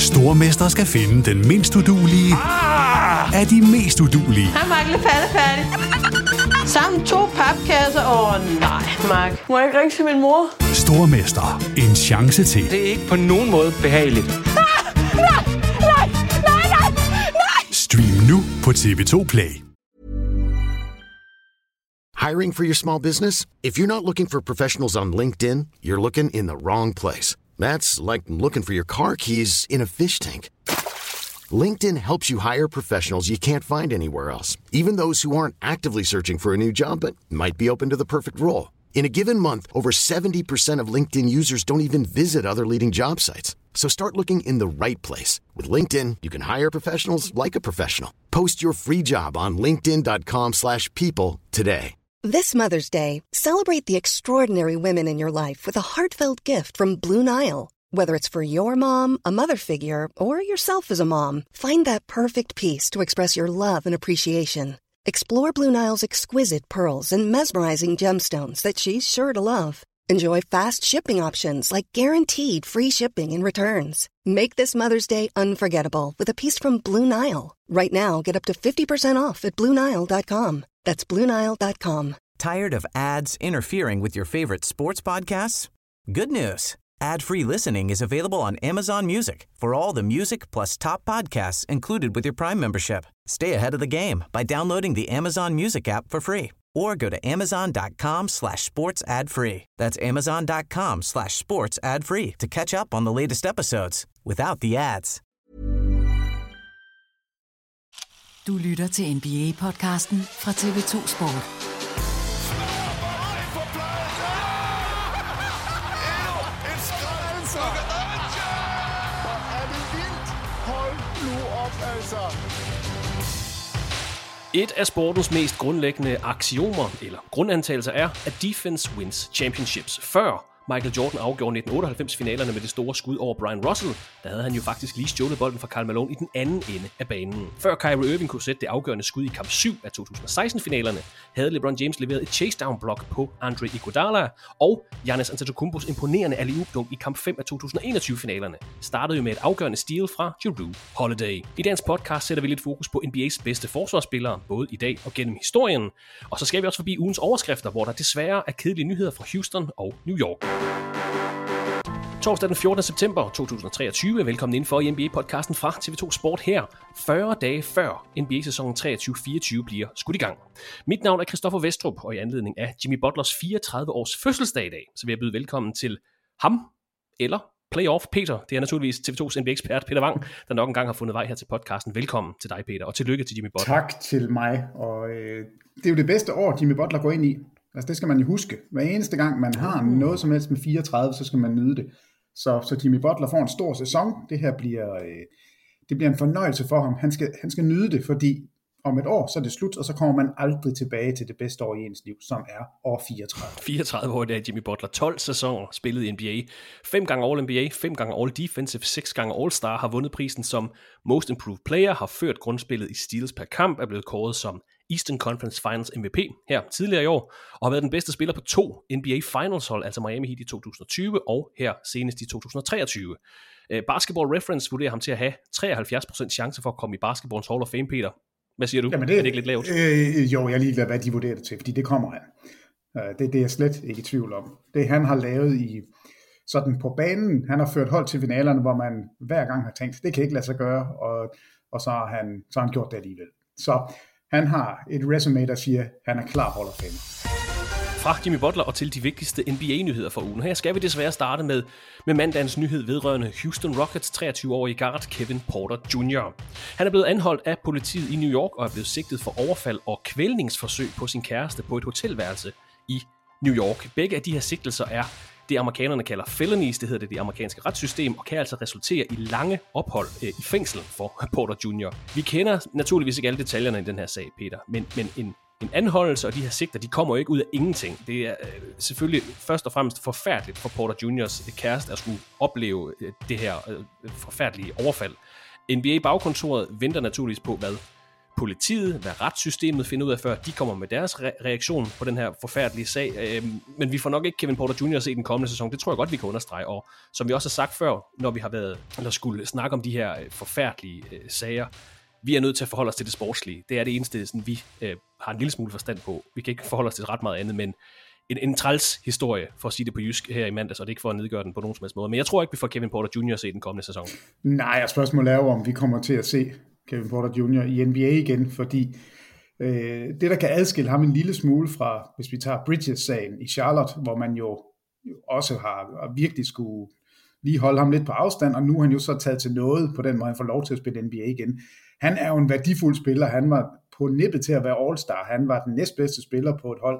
Stormester skal finde den mindst uduelige af de mest uduelige. Hej, Michael. Færdig. Sammen 2 papkasser. Nej, Mark. Må jeg ikke ringe til min mor? Stormester. En chance til. Det er ikke på nogen måde behageligt. Nej. Stream nu på TV2 Play. Hiring for your small business? If you're not looking for professionals on LinkedIn, you're looking in the wrong place. That's like looking for your car keys in a fish tank. LinkedIn helps you hire professionals you can't find anywhere else, even those who aren't actively searching for a new job but might be open to the perfect role. In a given month, over 70% of LinkedIn users don't even visit other leading job sites. So start looking in the right place. With LinkedIn, you can hire professionals like a professional. Post your free job on linkedin.com/people today. This Mother's Day, celebrate the extraordinary women in your life with a heartfelt gift from Blue Nile. Whether it's for your mom, a mother figure, or yourself as a mom, find that perfect piece to express your love and appreciation. Explore Blue Nile's exquisite pearls and mesmerizing gemstones that she's sure to love. Enjoy fast shipping options like guaranteed free shipping and returns. Make this Mother's Day unforgettable with a piece from Blue Nile. Right now, get up to 50% off at BlueNile.com. That's BlueNile.com. Tired of ads interfering with your favorite sports podcasts? Good news. Ad-free listening is available on Amazon Music for all the music plus top podcasts included with your Prime membership. Stay ahead of the game by downloading the Amazon Music app for free or go to amazon.com/sports-ad-free. That's amazon.com/sports-ad-free to catch up on the latest episodes without the ads. Du lytter til NBA-podcasten fra TV2 Sport. Et af sportens mest grundlæggende aksiomer, eller grundantagelser, er, at defense wins championships. Før Michael Jordan afgjorde 1998-finalerne med det store skud over Brian Russell, der havde han jo faktisk lige stjålet bolden fra Karl Malone i den anden ende af banen. Før Kyrie Irving kunne sætte det afgørende skud i kamp 7 af 2016-finalerne, havde LeBron James leveret et chase-down-block på Andre Iguodala, og Giannis Antetokounmpos imponerende alley-oop-dunk i kamp 5 af 2021-finalerne startede jo med et afgørende steal fra Jrue Holiday. I dagens podcast sætter vi lidt fokus på NBA's bedste forsvarsspillere, både i dag og gennem historien, og så skal vi også forbi ugens overskrifter, hvor der desværre er kedelige nyheder fra Houston og New York. Torsdag den 14. september 2023. Velkommen indenfor i NBA-podcasten fra TV2 Sport her, 40 dage før NBA-sæsonen 23-24 bliver skudt i gang. Mit navn er Christoffer Vestrup, og i anledning af Jimmy Butlers 34-års fødselsdag i dag, så vil jeg byde velkommen til ham, eller Playoff Peter. Det er naturligvis TV2's NBA-ekspert Peter Wang, der nok engang har fundet vej her til podcasten. Velkommen til dig, Peter, og tillykke til Jimmy Butler. Tak til mig, og det er jo det bedste år, Jimmy Butler går ind i. Altså det skal man jo huske. Hver eneste gang man har noget som helst med 34, så skal man nyde det. Så Jimmy Butler får en stor sæson. Det her bliver en fornøjelse for ham. Han skal nyde det, fordi om et år, så er det slut, og så kommer man aldrig tilbage til det bedste år i ens liv, som er år 34. 34 år, det er Jimmy Butler. 12 sæsoner spillet i NBA. 5 gange All-NBA, 5 gange All-Defensive, 6 gange All-Star, har vundet prisen som Most Improved Player, har ført grundspillet i steals per kamp, er blevet kåret som Eastern Conference Finals MVP her tidligere i år, og har været den bedste spiller på 2 NBA Finals hold, altså Miami Heat i 2020 og her senest i 2023. Basketball Reference vurderer ham til at have 73% chance for at komme i Basketballens Hall of Fame, Peter. Hvad siger du? Jamen er det ikke lidt lavt? Jo, jeg er ligeglad, hvad de vurderer det til, fordi det kommer han. Det er jeg slet ikke i tvivl om. Det han har lavet i sådan på banen, han har ført hold til finalerne, hvor man hver gang har tænkt, det kan ikke lade sig gøre, og så har han gjort det alligevel. Så han har et resume, der siger, at han er klar Hall of Fame. Fra Jimmy Butler og til de vigtigste NBA-nyheder for ugen. Her skal vi desværre starte med mandagens nyhed vedrørende Houston Rockets 23-årige guard Kevin Porter Jr. Han er blevet anholdt af politiet i New York og er blevet sigtet for overfald og kvælningsforsøg på sin kæreste på et hotelværelse i New York. Begge af de her sigtelser er det amerikanerne kalder felonies, det hedder det amerikanske retssystem, og kan altså resultere i lange ophold i fængsel for Porter Jr. Vi kender naturligvis ikke alle detaljerne i den her sag, Peter, men en anholdelse og de her sigter, de kommer jo ikke ud af ingenting. Det er selvfølgelig først og fremmest forfærdeligt for Porter Jr.'s kæreste at skulle opleve det her forfærdelige overfald. NBA-bagkontoret venter naturligvis på, hvad politiet, hvad retssystemet finder ud af, før de kommer med deres reaktion på den her forfærdelige sag. Men vi får nok ikke Kevin Porter Jr. at se den kommende sæson. Det tror jeg godt, vi kan understrege. Og som vi også har sagt før, når vi har været, eller skulle snakke om de her forfærdelige sager, vi er nødt til at forholde os til det sportslige. Det er det eneste, sådan, vi har en lille smule forstand på. Vi kan ikke forholde os til ret meget andet, men en træls historie, for at sige det på jysk her i mandags, og det er ikke for at nedgøre den på nogen som helst måde. Men jeg tror ikke, vi får Kevin Porter Jr. at se den kommende sæson. Nej, og spørgsmålet er jo, om vi kommer til at se Kevin Porter Jr. i NBA igen, fordi det, der kan adskille ham en lille smule fra, hvis vi tager Bridges-sagen i Charlotte, hvor man jo også har virkelig skulle lige holde ham lidt på afstand, og nu er han jo så taget til noget på den måde, han får lov til at spille NBA igen. Han er jo en værdifuld spiller, han var på nippet til at være All-Star, han var den næstbedste spiller på et hold,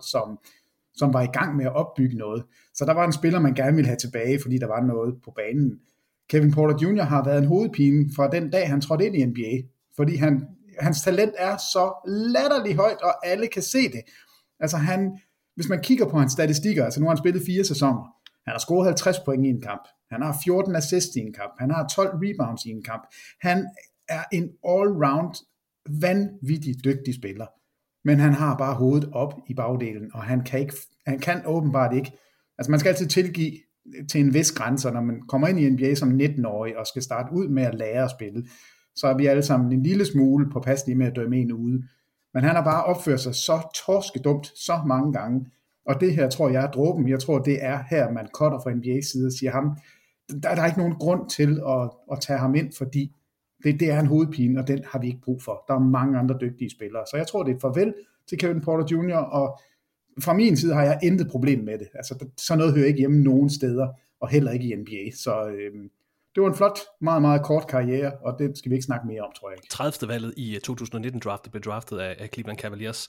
som var i gang med at opbygge noget. Så der var en spiller, man gerne ville have tilbage, fordi der var noget på banen. Kevin Porter Jr. har været en hovedpine fra den dag, han trådte ind i NBA, fordi hans talent er så latterligt højt, og alle kan se det. Altså hvis man kigger på hans statistikker, altså nu har han spillet 4 sæsoner, han har scoret 50 point i en kamp, han har 14 assists i en kamp, han har 12 rebounds i en kamp, han er en all-round, vanvittig dygtig spiller, men han har bare hovedet op i bagdelen, og han kan åbenbart ikke, altså man skal altid tilgive til en vis grænse, når man kommer ind i NBA som 19-årig, og skal starte ud med at lære at spille, så er vi alle sammen en lille smule påpasselige med at dømme en ude. Men han har bare opført sig så torskedumt så mange gange, og det her tror jeg er dråben. Jeg tror, det er her, man cutter fra NBA's side og siger ham, der er ikke nogen grund til at tage ham ind, fordi det er en hovedpine, og den har vi ikke brug for. Der er mange andre dygtige spillere. Så jeg tror, det er et farvel til Kevin Porter Jr., og fra min side har jeg intet problem med det. Altså, sådan noget hører ikke hjemme nogen steder, og heller ikke i NBA. Så det var en flot, meget, meget kort karriere, og det skal vi ikke snakke mere om, tror jeg ikke. 30. valget i 2019-draftet blev draftet af Cleveland Cavaliers.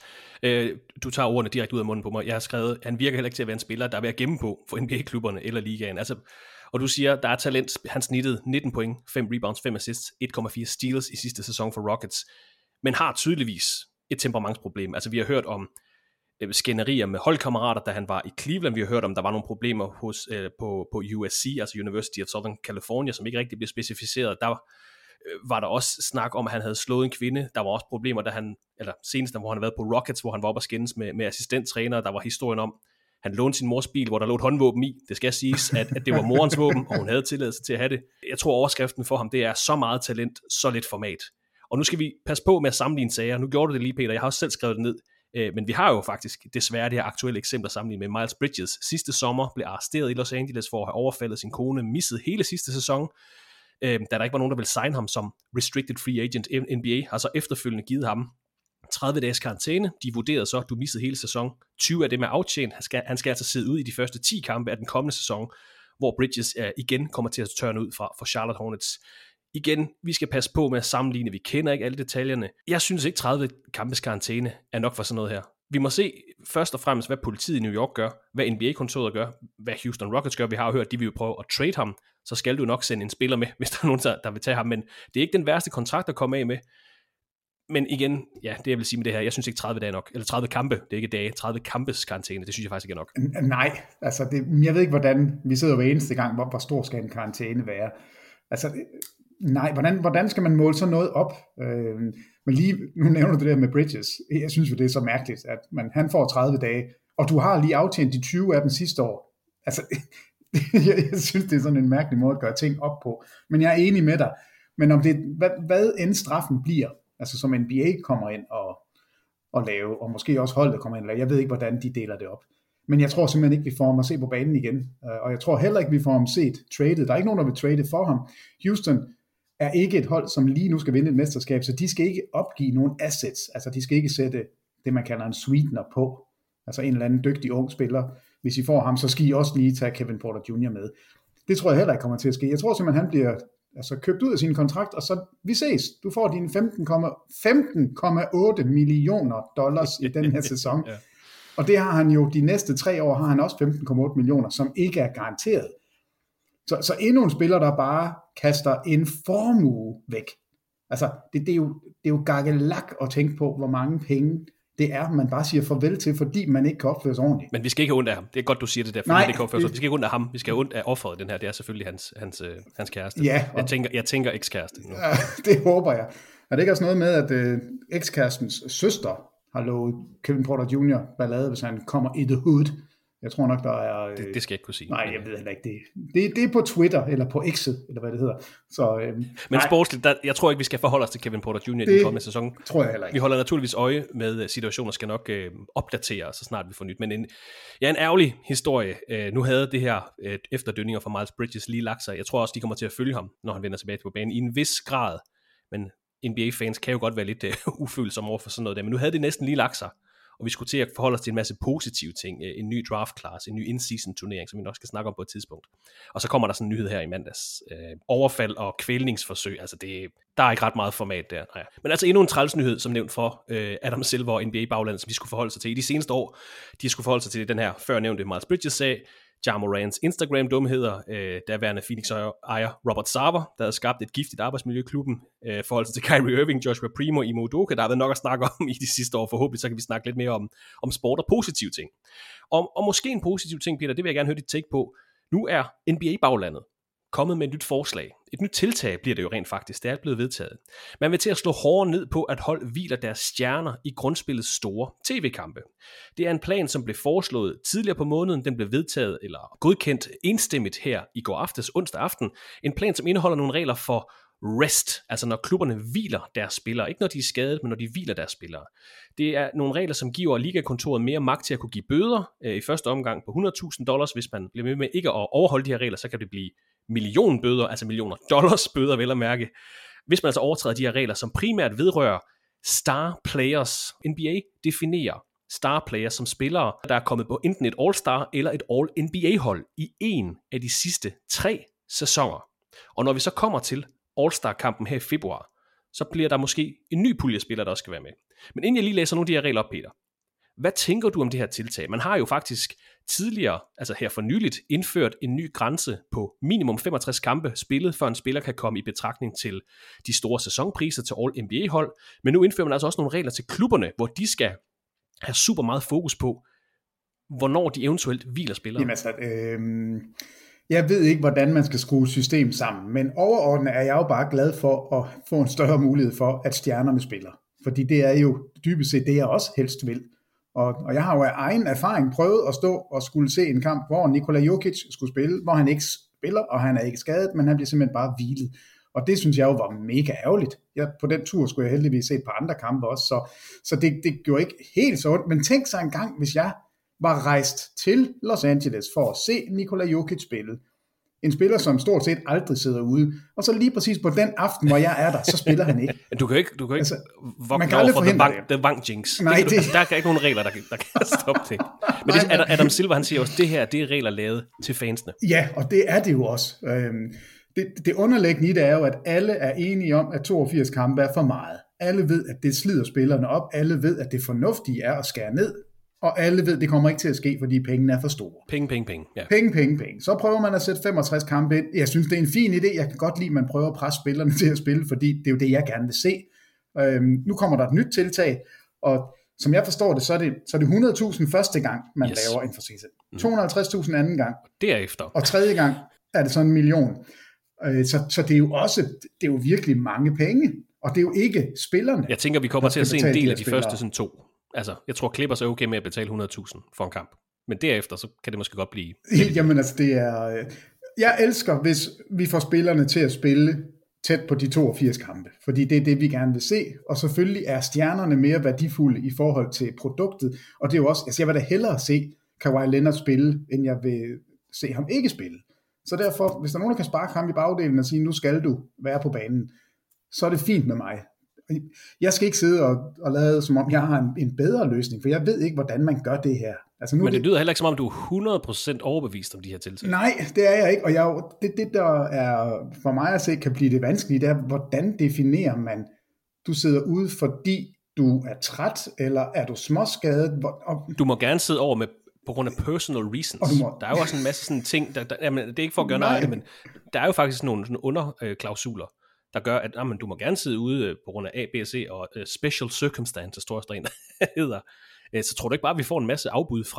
Du tager ordene direkte ud af munden på mig. Jeg har skrevet, han virker heller ikke til at være en spiller, der er ved at gemme på for NBA-klubberne eller ligaen. Altså, og du siger, der er talent. Han snittede 19 point, 5 rebounds, 5 assists, 1,4 steals i sidste sæson for Rockets, men har tydeligvis et temperamentsproblem. Altså, vi har hørt om skænderier med holdkammerater, da han var i Cleveland. Vi har hørt om, der var nogle problemer på USC, altså University of Southern California, som ikke rigtig blev specificeret. Der var der også snak om, at han havde slået en kvinde. Der var også problemer, senest, hvor han havde været på Rockets, hvor han var oppe og skændes med assistenttræner. Der var historien om, han lånte sin mors bil, hvor der lå et håndvåben i. Det skal siges, at det var morens våben, og hun havde tilladelse til at have det. Jeg tror, overskriften for ham, det er så meget talent, så lidt format. Og nu skal vi passe på med at sammenligne sager. Nu gjorde du det lige, Peter. Jeg har også selv skrevet det ned. Men vi har jo faktisk desværre det her aktuelle eksempel sammenlignet med Miles Bridges. Sidste sommer blev arresteret i Los Angeles for at have overfaldet sin kone, missede hele sidste sæson, da der ikke var nogen, der ville signe ham som restricted free agent. NBA har så efterfølgende givet ham 30 dages karantæne. De vurderede så, at du missede hele sæson. 20 af dem er aftjent. Han skal altså sidde ud i de første 10 kampe af den kommende sæson, hvor Bridges igen kommer til at tørne ud fra Charlotte Hornets. Igen, vi skal passe på med at sammenligne. Vi kender ikke alle detaljerne. Jeg synes ikke 30 kampes karantæne er nok for sådan noget her. Vi må se først og fremmest, hvad politiet i New York gør, hvad NBA-kontoret gør, hvad Houston Rockets gør. Vi har jo hørt, de vil jo prøve at trade ham, så skal du nok sende en spiller med, hvis der er nogen, der vil tage ham. Men det er ikke den værste kontrakt at komme af med. Men igen, ja, det jeg vil sige med det her, jeg synes ikke 30 dage nok. Eller 30 kampe, det er ikke dage. 30 kampes karantæne, det synes jeg faktisk ikke er nok. Nej, altså jeg ved ikke, hvordan vi sidder hver eneste gang, hvor stor skal en karantæne være. Altså, nej, hvordan skal man måle sådan noget op? Men lige nu nævner du det der med Bridges. Jeg synes jo, det er så mærkeligt, at han får 30 dage, og du har lige aftjent de 20 af dem sidste år. Altså, jeg synes, det er sådan en mærkelig måde at gøre ting op på. Men jeg er enig med dig. Men om det, hvad end straffen bliver, altså som NBA kommer ind og lave, og måske også holdet kommer ind og lave, jeg ved ikke, hvordan de deler det op. Men jeg tror simpelthen ikke, vi får ham at se på banen igen. Og jeg tror heller ikke, vi får ham set traded. Der er ikke nogen, der vil trade for ham. Houston er ikke et hold, som lige nu skal vinde et mesterskab, så de skal ikke opgive nogen assets. Altså de skal ikke sætte det, man kalder en sweetener på. Altså en eller anden dygtig ung spiller. Hvis I får ham, så skal I også lige tage Kevin Porter Jr. med. Det tror jeg heller ikke kommer til at ske. Jeg tror simpelthen, han bliver købt ud af sin kontrakt, og så vi ses. Du får dine $15,8 millioner i den her sæson. Ja. Og det har han jo, de næste 3 år har han også 15,8 millioner, som ikke er garanteret. Så endnu en spiller, der bare kaster en formue væk. Altså, det er jo gakkelak at tænke på, hvor mange penge det er, man bare siger farvel til, fordi man ikke kan opføre sig ordentligt. Men vi skal ikke have ondt af ham. Det er godt, du siger det der, fordi man ikke kan opføre sig. Vi skal ikke have ondt af ham. Vi skal have ondt af offeret, den her. Det er selvfølgelig hans kæreste. Ja, jeg tænker ekskæreste. Det håber jeg. Er det ikke også noget med, at ekskærestens søster har lovet Kevin Porter Jr. ballade, hvis han kommer i the hood? Jeg tror nok, der er... Det skal jeg ikke kunne sige. Nej, jeg ved heller ikke det. Det er på Twitter, eller på X'et, eller hvad det hedder. Så, men sportsligt, jeg tror ikke, vi skal forholde os til Kevin Porter Jr. i den kommende sæson. Tror jeg heller ikke. Vi holder naturligvis øje med situationer, skal nok opdatere, så snart vi får nyt. Men en ærgerlig historie. Nu havde det her efterdønninger fra Miles Bridges lige lagt sig. Jeg tror også, de kommer til at følge ham, når han vender tilbage på banen, i en vis grad. Men NBA-fans kan jo godt være lidt ufølsomme over for sådan noget der. Men nu havde det næsten lige lagt sig. Og vi skulle til at forholde os til en masse positive ting. En ny draft class, en ny in-season turnering, som vi nok skal snakke om på et tidspunkt. Og så kommer der sådan en nyhed her i mandags. Overfald og kvælningsforsøg. Altså der er ikke ret meget format der. Nej. Men altså endnu en træls nyhed, som nævnt for Adam Silver og NBA-baglandet, som de skulle forholde sig til i de seneste år. De skulle forholde sig til den her førnævnte Miles Bridges-sag. Ja Morants Instagram-dumheder, derværende Phoenix-ejer Robert Sarver, der havde skabt et giftigt arbejdsmiljø i klubben, forhold til Kyrie Irving, Joshua Primo, Ime Udoka, der har været nok at snakke om i de sidste år. Forhåbentlig så kan vi snakke lidt mere om sport og positive ting. Og måske en positiv ting, Peter, det vil jeg gerne høre dit take på. Nu er NBA-baglandet kommet med et nyt forslag. Et nyt tiltag bliver det jo rent faktisk. Det er blevet vedtaget. Man vil til at slå hårdere ned på, at hold hviler deres stjerner i grundspillets store tv-kampe. Det er en plan, som blev foreslået tidligere på måneden. Den blev vedtaget eller godkendt enstemmigt her i går aftes, onsdag aften. En plan, som indeholder nogle regler for rest, altså når klubberne hviler deres spillere. Ikke når de er skadet, men når de hviler deres spillere. Det er nogle regler, som giver ligakontoret mere magt til at kunne give bøder i første omgang på $100,000. Hvis man bliver med ikke at overholde de her regler, så kan det blive millionbøder, altså millioner dollars bøder, vel at mærke. Hvis man altså overtræder de her regler, som primært vedrører star players. NBA definerer star players som spillere, der er kommet på enten et All-Star eller et All-NBA-hold i en af de sidste 3 sæsoner. Og når vi så kommer til All-Star-kampen her i februar, så bliver der måske en ny pulje spillere, der også skal være med. Men inden jeg lige læser nogle af de her regler op, Peter, hvad tænker du om det her tiltag? Man har jo faktisk tidligere, altså her for nyligt, indført en ny grænse på minimum 65 kampe spillet, før en spiller kan komme i betragtning til de store sæsonpriser til All-NBA-hold. Men nu indfører man altså også nogle regler til klubberne, hvor de skal have super meget fokus på, hvornår de eventuelt hviler spillere. Jamen altså, jeg ved ikke, hvordan man skal skrue et system sammen, men overordnet er jeg jo bare glad for at få en større mulighed for, at stjernerne spiller. Fordi det er jo dybest set det, jeg også helst vil. Og jeg har jo af egen erfaring prøvet at stå og skulle se en kamp, hvor Nikola Jokic skulle spille, hvor han ikke spiller, og han er ikke skadet, men han bliver simpelthen bare hvilet. Og det synes jeg jo var mega ærgerligt. På den tur skulle jeg heldigvis se et par andre kampe også, så det gjorde ikke helt så ondt. Men tænk sig en gang, hvis jeg var rejst til Los Angeles for at se Nikola Jokic spille. En spiller, som stort set aldrig sidder ude. Og så lige præcis på den aften, hvor jeg er der, så spiller han ikke. Du kan ikke altså, vogte over for the Wang Jinx. Nej, der er ikke nogen regler, der kan stoppe det. Men det, Adam Silver, han siger også, det her, det er regler lavet til fansene. Ja, og det er det jo også. Det underliggende i det er jo, at alle er enige om, at 82 kampe er for meget. Alle ved, at det slider spillerne op. Alle ved, at det fornuftige er at skære ned. Og alle ved, at det kommer ikke til at ske, fordi pengene er for store. Penge. Ja. Penge. Så prøver man at sætte 65 kampe ind. Jeg synes, det er en fin idé. Jeg kan godt lide, at man prøver at presse spillerne til at spille, fordi det er jo det, jeg gerne vil se. Nu kommer der et nyt tiltag, og som jeg forstår det, så er det 100.000 første gang, man laver en forseelse. 250.000 anden gang. Derefter. Og tredje gang er det så 1 million. Så det er jo også, det er jo virkelig mange penge, og det er jo ikke spillerne. Jeg tænker, vi kommer til at se en del af de første sådan 2. Altså, jeg tror, Clippers er okay med at betale 100.000 for en kamp. Men derefter, så kan det måske godt blive... Jamen altså, det er... Jeg elsker, hvis vi får spillerne til at spille tæt på de 82 kampe. Fordi det er det, vi gerne vil se. Og selvfølgelig er stjernerne mere værdifulde i forhold til produktet. Og det er jo også... Altså, jeg vil da hellere se Kawhi Leonard spille, end jeg vil se ham ikke spille. Så derfor, hvis der er nogen, der kan sparke ham i bagdelen og sige, nu skal du være på banen, så er det fint med mig. Jeg skal ikke sidde og lade, som om jeg har en bedre løsning, for jeg ved ikke, hvordan man gør det her. Altså, men det lyder heller ikke, som om du er 100% overbevist om de her tiltag. Nej, det er jeg ikke, og det der er for mig at se, kan blive det vanskelige, det er, hvordan definerer man, du sidder ude, fordi du er træt, eller er du småskadet? Du må gerne sidde over med på grund af personal reasons. Der er jo også en masse sådan ting, jamen, det er ikke for at gøre noget af det, men der er jo faktisk nogle sådan underklausuler, der gør, at du må gerne sidde ude på grund af A, B og C, og special circumstances, tror jeg, der hedder. Så tror du ikke bare, at vi får en masse afbud fra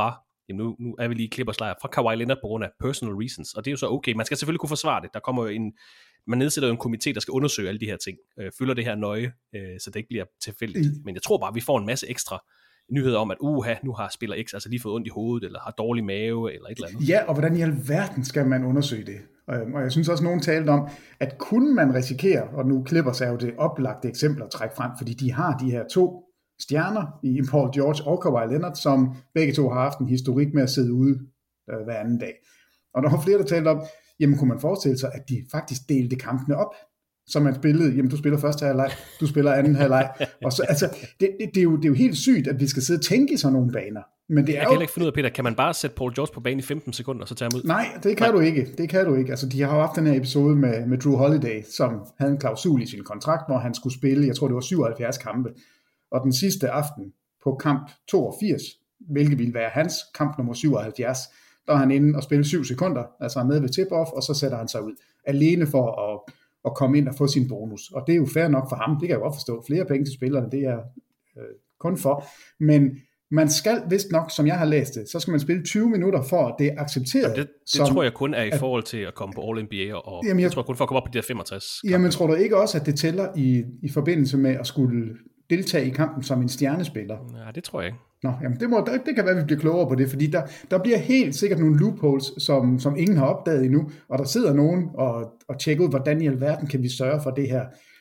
jamen nu er vi lige i Clippers lejr fra Kawhi Leonard på grund af personal reasons, og det er jo så okay. Man skal selvfølgelig kunne forsvare det. Der kommer jo man nedsætter jo en komité, der skal undersøge alle de her ting, følger det her nøje, så det ikke bliver tilfældigt. Men jeg tror bare, vi får en masse ekstra nyheder om, at nu har spiller X altså lige fået ondt i hovedet, eller har dårlig mave, eller et eller andet. Ja, og hvordan i alverden skal man undersøge det? Og jeg synes også, nogen talte om, at kunne man risikere, og nu Clippers er jo det oplagte eksempel at trække frem, fordi de har de her 2 stjerner i Paul George og Kawhi Leonard, som begge to har haft en historik med at sidde ude hver anden dag. Og der var flere, der talte om, jamen kunne man forestille sig, at de faktisk delte kampene op, så man spillede, jamen du spiller første halvleg, du spiller anden halvleg, og så, altså, det er jo helt sygt, at vi skal sidde og tænke i sådan nogle baner. Men det er jeg kan heller ikke finde ud af, Peter, kan man bare sætte Paul George på banen i 15 sekunder, og så tage ham ud? Nej, det kan du ikke. Altså, de har jo haft den her episode med Drew Holiday, som havde en klausul i sin kontrakt, hvor han skulle spille, jeg tror det var 77 kampe, og den sidste aften på kamp 82, hvilket ville være hans kamp nummer 77, der er han inde og spille 7 sekunder, altså med ved tip-off, og så sætter han sig ud, alene for at komme ind og få sin bonus. Og det er jo fair nok for ham, det kan jeg godt forstå. Flere penge til spillerne, det er kun for. Men man skal vist nok, som jeg har læst det, så skal man spille 20 minutter for, at det er accepteret. Det tror jeg kun er i forhold til at komme på All-NBA, og jamen, jeg tror kun for at komme op på de der 65. Jamen tror du ikke også, at det tæller i forbindelse med at skulle deltage i kampen som en stjernespiller? Ja, det tror jeg ikke. Nå, jamen det kan være, at vi bliver klogere på det, fordi der bliver helt sikkert nogle loopholes, som ingen har opdaget endnu, og der sidder nogen og tjekker ud, hvordan i alverden kan vi sørge for det her.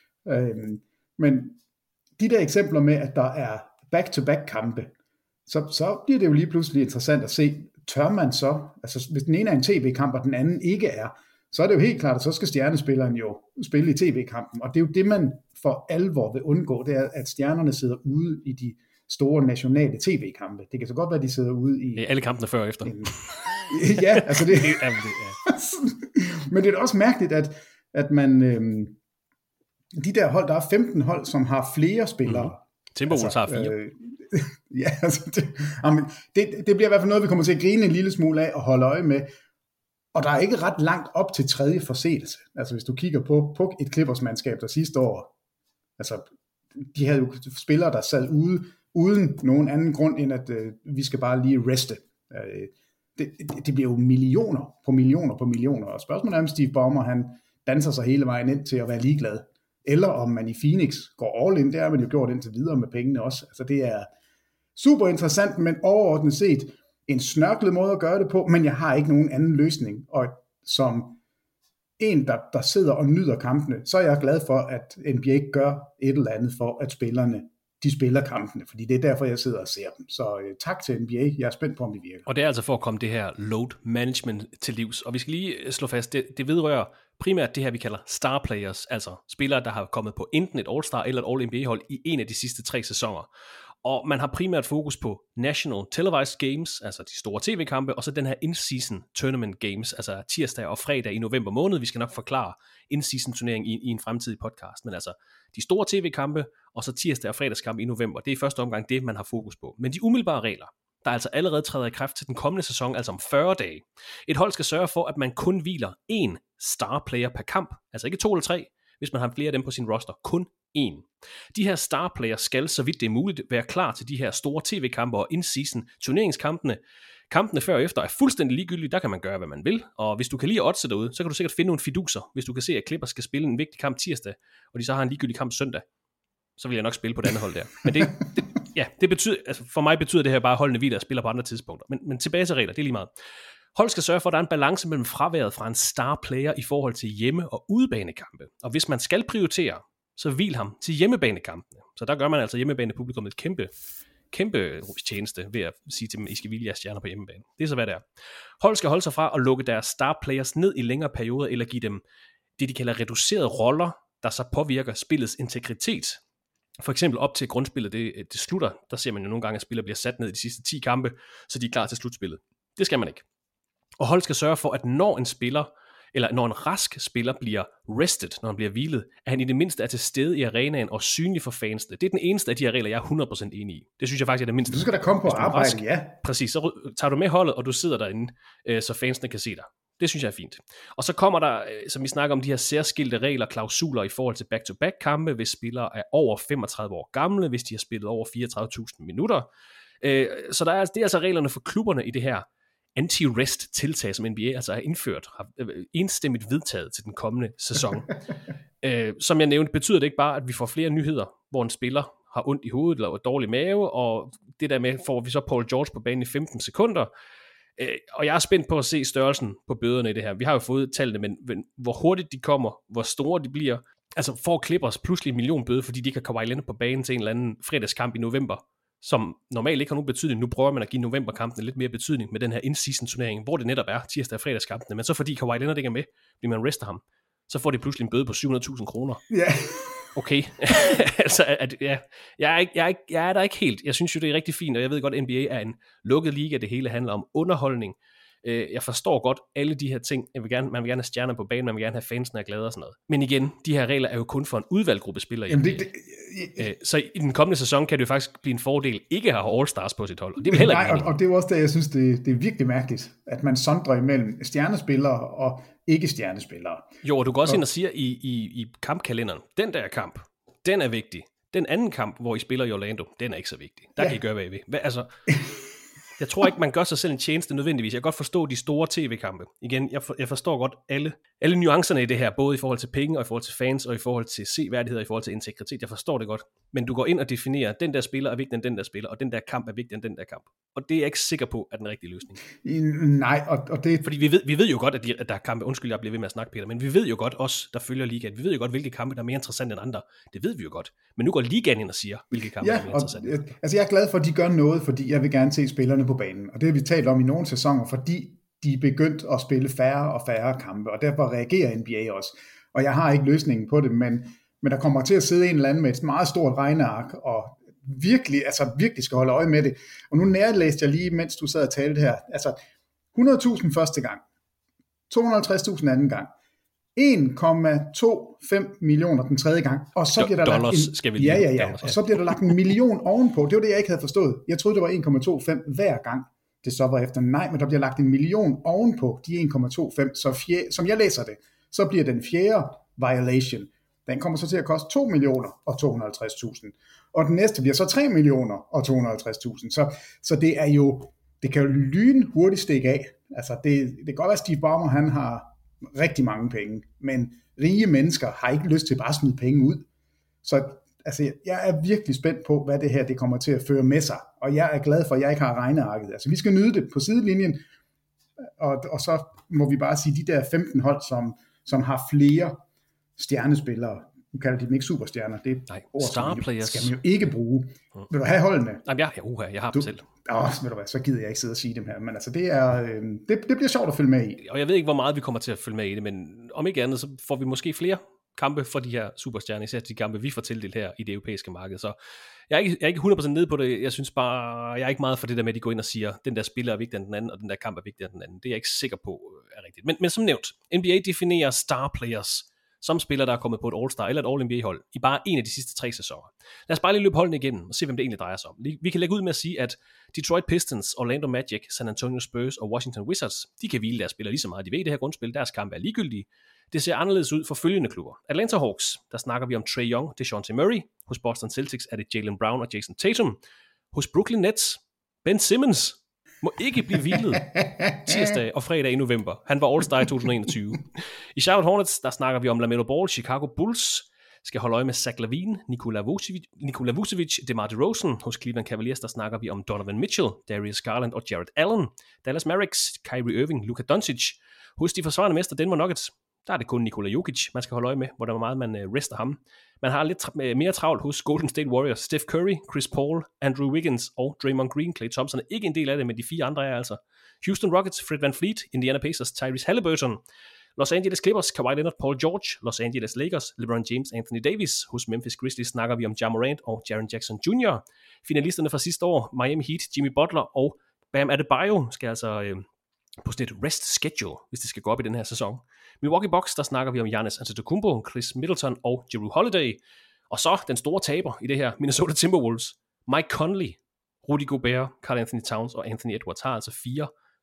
Men de der eksempler med, at der er back-to-back kampe, så bliver det jo lige pludselig interessant at se, tør man så, altså hvis den ene er en tv-kamp, og den anden ikke er, så er det jo helt klart, at så skal stjernespilleren jo spille i tv-kampen, og det er jo det, man for alvor vil undgå, det er, at stjernerne sidder ude i de store nationale tv-kampe. Det kan så godt være, at de sidder ude i... alle kampene før og efter. Ja, altså det... Men det er også mærkeligt, at man... de der hold, der er 15 hold, som har flere spillere. Timberwolves har 4. Ja, altså det bliver i hvert fald noget, vi kommer til at grine en lille smule af og holde øje med. Og der er ikke ret langt op til tredje forseelse. Altså hvis du kigger på et Clippers-mandskab, der sidste år, altså de havde jo spillere, der sad ude, uden nogen anden grund, end at vi skal bare lige reste. Det bliver jo millioner på millioner på millioner. Og spørgsmålet er, om Steve Ballmer, han danser sig hele vejen ind til at være ligeglad. Eller om man i Phoenix går all in, det har man jo gjort indtil videre med pengene også. Altså det er super interessant, men overordnet set en snørklet måde at gøre det på, men jeg har ikke nogen anden løsning. Og som en, der sidder og nyder kampene, så er jeg glad for, at NBA gør et eller andet for, at spillerne de spiller kampene, fordi det er derfor, jeg sidder og ser dem. Så tak til NBA, jeg er spændt på, om det virker. Og det er altså for at komme det her load management til livs. Og vi skal lige slå fast, det vedrører primært det her, vi kalder star players, altså spillere, der har kommet på enten et All-Star eller et All-NBA-hold i en af de sidste 3 sæsoner. Og man har primært fokus på National Televised Games, altså de store tv-kampe, og så den her in-season tournament games, altså tirsdag og fredag i november måned. Vi skal nok forklare in-season turnering i en fremtidig podcast, men altså de store tv-kampe, og så tirsdag og fredagskampe i november, det er i første omgang det, man har fokus på. Men de umiddelbare regler, der altså allerede træder i kraft til den kommende sæson, altså om 40 dage. Et hold skal sørge for, at man kun hviler 1 star player per kamp, altså ikke 2 eller 3, hvis man har flere af dem på sin roster, kun 1. De her star players skal, så vidt det er muligt, være klar til de her store tv-kampe og in-season turneringskampene. Kampene før og efter er fuldstændig ligegyldige, der kan man gøre, hvad man vil. Og hvis du kan lide at oddse derude, så kan du sikkert finde nogle fiduser. Hvis du kan se, at Clippers skal spille en vigtig kamp tirsdag, og de så har en ligegyldig kamp søndag, så vil jeg nok spille på det andet hold der. Men det betyder, altså for mig betyder det her bare, at holdene hviler og spiller på andre tidspunkter. Men tilbage til regler, det er lige meget. Hold skal sørge for, at der er en balance mellem fraværet fra en star player i forhold til hjemme- og udebanekampe. Og hvis man skal prioritere, så hvil ham til hjemmebanekampene. Så der gør man altså hjemmebanepublikum et kæmpe tjeneste ved at sige til dem, I skal hvile jeres stjerner på hjemmebane. Det er så hvad det er. Hold skal holde sig fra at lukke deres star players ned i længere perioder, eller give dem det, de kalder reducerede roller, der så påvirker spillets integritet. For eksempel op til grundspillet, det slutter, der ser man jo nogle gange, at spillere bliver sat ned i de sidste 10 kampe, så de er klar til slutspillet. Det skal man ikke. Og hold skal sørge for, at når en spiller, eller når en rask spiller bliver rested, når han bliver hvilet, at han i det mindste er til stede i arenaen og synlig for fansene. Det er den eneste af de her regler, jeg er 100% enig i. Det synes jeg faktisk er det mindste. Du skal da komme på arbejde, ja. Præcis, så tager du med holdet, og du sidder derinde, så fansene kan se dig. Det synes jeg er fint. Og så kommer der, som vi snakker om, de her særskilte regler, klausuler i forhold til back-to-back kampe, hvis spillere er over 35 år gamle, hvis de har spillet over 34.000 minutter. Så det er altså reglerne for klubberne i det her anti-rest-tiltag, som NBA altså har indført, har enstemmigt vedtaget til den kommende sæson. Som jeg nævnte, betyder det ikke bare, at vi får flere nyheder, hvor en spiller har ondt i hovedet eller dårlig mave, og det der med, får vi så Paul George på banen i 15 sekunder. Og jeg er spændt på at se størrelsen på bøderne i det her. Vi har jo fået tallene, men hvor hurtigt de kommer, hvor store de bliver. Altså får Clippers pludselig 1 million bøde, fordi de ikke har Kawhi Leonard på banen til en eller anden fredagskamp i november, som normalt ikke har nogen betydning. Nu prøver man at give novemberkampene lidt mere betydning med den her in-season turnering, hvor det netop er tirsdag og fredagskampene, men så fordi Kawhi Leonard ikke er med, fordi man rester ham, så får de pludselig en bøde på 700.000 kroner. Ja. Yeah. Okay, altså, jeg er der ikke helt. Jeg synes jo, det er rigtig fint, og jeg ved godt, at NBA er en lukket liga, det hele handler om underholdning. Jeg forstår godt alle de her ting. Man vil gerne have stjerner på banen, man vil gerne have fansene glade og sådan noget. Men igen, de her regler er jo kun for en udvalgt gruppe spillere. Så i den kommende sæson kan det jo faktisk blive en fordel ikke at have All-Stars på sit hold. Og det er heller ikke. Og det er også det, jeg synes, det er virkelig mærkeligt, at man sondrer imellem stjernespillere og ikke-stjernespillere. Jo, og du kan også ind og sige i kampkalenderen, den der kamp, den er vigtig. Den anden kamp, hvor I spiller i Orlando, den er ikke så vigtig. Der kan I gøre, hvad I vil. Altså, jeg tror ikke, man gør sig selv en tjeneste nødvendigvis. Jeg kan godt forstå de store tv-kampe. Igen, jeg forstår godt alle nuancerne i det her, både i forhold til penge, og i forhold til fans, og i forhold til seværdighed, og i forhold til integritet. Jeg forstår det godt. Men du går ind og definerer, den der spiller er vigtigere end den der spiller, og den der kamp er vigtigere end den der kamp. Og det er jeg ikke sikker på, er den rigtige løsning. Nej, og det... Fordi vi ved jo godt, at der er kampe, undskyld, jeg bliver ved med at snakke, Peter, men vi ved jo godt, os, der følger ligaen, vi ved jo godt, hvilke kampe, der er mere interessante end andre. Det ved vi jo godt. Men nu går ligaen ind og siger, hvilke kampe der er mere interessante. Altså jeg er glad for, at de gør noget, fordi jeg vil gerne se spillerne på banen. Og det har vi talt om i nogle sæsoner, fordi de er begyndt at spille færre og færre kampe, og derfor reagerer NBA også. Og jeg har ikke løsningen på det, men der kommer til at sidde en eller anden med et meget stort regneark, og virkelig skal holde øje med det. Og nu nærlæste jeg lige, mens du sad og talte her, altså 100.000 første gang, 250.000 anden gang, 1,25 millioner den tredje gang, og så bliver der lagt og så bliver der lagt 1 million ovenpå. Det var det, jeg ikke havde forstået. Jeg troede, det var 1,25 hver gang, det så var efter. Nej, men der bliver lagt 1 million ovenpå de 1,25, så som jeg læser det, så bliver den fjerde violation, den kommer så til at koste 2 millioner og 250.000. Og den næste bliver så 3 millioner og 250.000. Så det er jo, det kan jo lynhurtigt stikke af. Altså det kan godt være, at Steve Ballmer, han har rigtig mange penge, men rige mennesker har ikke lyst til bare at smide penge ud. Så altså, jeg er virkelig spændt på, hvad det her det kommer til at føre med sig. Og jeg er glad for, at jeg ikke har regnearket. Altså vi skal nyde det på sidelinjen, og så må vi bare sige, de der 15 hold, som har flere stjernespillere, nu kalder de dem ikke superstjerner, det er ord, skal man jo ikke bruge. Vil du have holdene? Jamen, jeg har dem selv. Ved du hvad, så gider jeg ikke sidde og sige dem her, men altså det bliver sjovt at følge med i. Og jeg ved ikke, hvor meget vi kommer til at følge med i det, men om ikke andet, så får vi måske flere kampe for de her superstjerner, især de kampe, vi får tildelt her i det europæiske marked. Så jeg er ikke 100% nede på det. Jeg synes bare, jeg er ikke meget for det der med, at de går ind og siger, den der spiller er vigtigere end den anden, og den der kamp er vigtigere end den anden. Det er jeg ikke sikker på er rigtigt. Men som nævnt, NBA definerer star players som spillere, der er kommet på et All-Star eller et All-NBA-hold i bare en af de sidste 3 sæsoner. Lad os bare lige løbe holdene igennem og se, hvem det egentlig drejer sig om. Vi kan lægge ud med at sige, at Detroit Pistons, Orlando Magic, San Antonio Spurs og Washington Wizards, de kan hvile deres spillere lige så meget. De ved, det her grundspil, deres kampe er ligegyldige. Det ser anderledes ud for følgende klubber. Atlanta Hawks, der snakker vi om Trae Young, DeJounte Murray. Hos Boston Celtics er det Jaylen Brown og Jason Tatum. Hos Brooklyn Nets, Ben Simmons må ikke blive hvilet tirsdag og fredag i november. Han var All-Star i 2021. I Charlotte Hornets, der snakker vi om LaMelo Ball. Chicago Bulls skal holde øje med Zach LaVine, Nikola Vucevic, DeMar DeRozan. Hos Cleveland Cavaliers, der snakker vi om Donovan Mitchell, Darius Garland og Jarrett Allen. Dallas Mavericks, Kyrie Irving, Luka Doncic. Hos de forsvarende mester Denver Nuggets, der er det kun Nikola Jokic, man skal holde øje med, hvor meget man rester ham. Man har lidt mere travlt hos Golden State Warriors. Steph Curry, Chris Paul, Andrew Wiggins og Draymond Green. Klay Thompson er ikke en del af det, men de 4 andre er altså Houston Rockets, Fred VanVleet, Indiana Pacers, Tyrese Halliburton, Los Angeles Clippers, Kawhi Leonard, Paul George, Los Angeles Lakers, LeBron James, Anthony Davis. Hos Memphis Grizzlies snakker vi om Ja Morant og Jaren Jackson Jr. Finalisterne fra sidste år, Miami Heat, Jimmy Butler og Bam Adebayo skal altså på sådan et rest schedule, hvis det skal gå op i den her sæson. Milwaukee Bucks, der snakker vi om Giannis Antetokounmpo, Chris Middleton og Jrue Holiday. Og så den store taber i det her, Minnesota Timberwolves, Mike Conley, Rudy Gobert, Karl Anthony Towns og Anthony Edwards har altså 4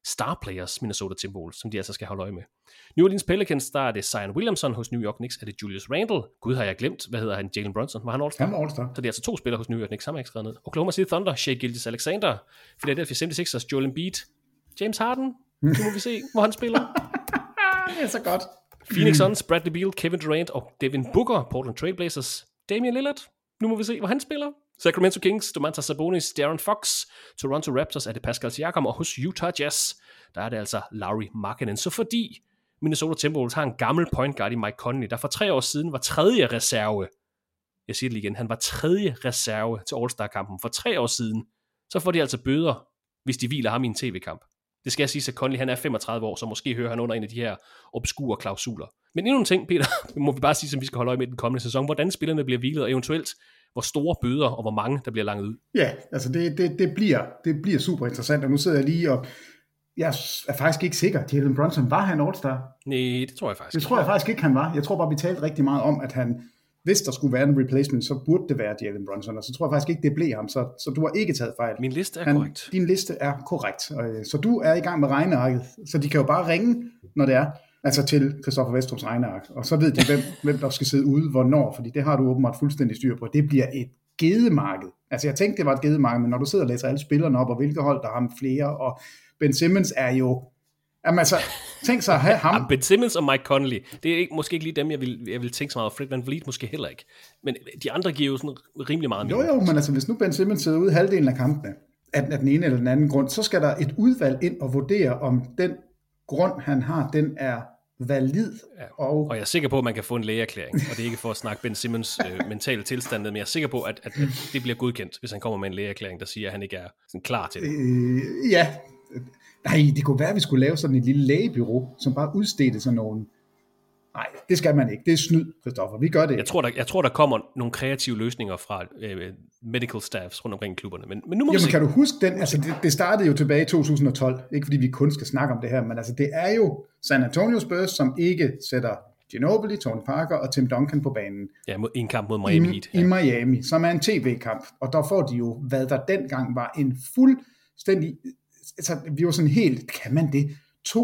star players, Minnesota Timberwolves, som de altså skal holde øje med. New Orleans Pelicans, der er det Zion Williamson. Hos New York Knicks er det Julius Randle. Gud, har jeg glemt. Hvad hedder han? Jalen Brunson. Var han All-Star? Han var All-Star. Så det er altså 2 spillere hos New York Knicks. Ham har jeg ikke skrevet ned. Oklahoma City Thunder, Shai Gilgeous-Alexander. Philadelphia 76ers, Joel Embiid. James Harden. Nu må vi se, hvor han spiller. Det er så godt. Phoenix Suns, Bradley Beal, Kevin Durant og Devin Booker. Portland Trail Blazers, Damian Lillard. Nu må vi se, hvor han spiller. Sacramento Kings, Domantas Sabonis, De'Aaron Fox. Toronto Raptors er det Pascal Siakam, og hos Utah Jazz, der er det altså Lauri Markkanen. Så fordi Minnesota Timberwolves har en gammel point guard i Mike Conley, der for 3 år siden var 3. reserve. Jeg siger det igen, han var 3. reserve til All-Star-kampen for 3 år siden. Så får de altså bøder, hvis de hviler ham i en tv-kamp. Det skal jeg sige, at Conley han er 35 år, så måske hører han under en af de her obskure klausuler. Men endnu en ting, Peter, må vi bare sige, som vi skal holde øje med den kommende sæson. Hvordan spillerne bliver hvilet, og eventuelt hvor store bøder, og hvor mange der bliver langet ud. Ja, altså det bliver super interessant, og nu sidder jeg lige og jeg er faktisk ikke sikker. Jalen Brunson, var han All-Star? Nej, det tror jeg faktisk. Det tror jeg faktisk ikke, han var. Jeg tror bare, vi talte rigtig meget om, at han, hvis der skulle være en replacement, så burde det være Jalen Brunson, og så tror jeg faktisk ikke, det blev ham, så du har ikke taget fejl. Min liste er korrekt. Din liste er korrekt, så du er i gang med regnearket, så de kan jo bare ringe, når det er, altså til Christoffer Westrups regneark, og så ved de, hvem der skal sidde ude, hvornår, fordi det har du åbenbart fuldstændig styr på. Det bliver et gedemarked. Altså jeg tænkte, det var et gedemarked, men når du sidder og læser alle spillerne op, og hvilke hold, der har flere, og Ben Simmons er jo... Jamen altså, tænk sig at have ham. Ben Simmons og Mike Conley, det er måske ikke lige dem, jeg vil tænke så meget. Fred VanVleet måske heller ikke. Men de andre giver jo sådan rimelig meget mere. Jo, men altså, hvis nu Ben Simmons sidder ude halvdelen af kampene, af den ene eller den anden grund, så skal der et udvalg ind og vurdere, om den grund, han har, den er valid. Ja. Og jeg er sikker på, at man kan få en lægeerklæring, og det er ikke for at snakke Ben Simmons mentale tilstand, men jeg er sikker på, at det bliver godkendt, hvis han kommer med en lægeerklæring, der siger, at han ikke er sådan klar til det. Ja. Nej, det kunne være, at vi skulle lave sådan et lille lægebyrå, som bare udstedte sådan nogen. Nej, det skal man ikke. Det er snyd, Christoffer. Vi gør det. Jeg tror, der kommer nogle kreative løsninger fra medical staffs rundt omkring klubberne. Men nu må vi se. Kan du huske den? Altså, det startede jo tilbage i 2012. Ikke fordi vi kun skal snakke om det her, men altså, det er jo San Antonio Spurs, som ikke sætter Ginobili, Tony Parker og Tim Duncan på banen. Ja, en kamp mod Miami Heat. I Miami, som er en tv-kamp. Og der får de jo, hvad der dengang var en fuldstændig... Altså, vi var sådan helt, kan man det?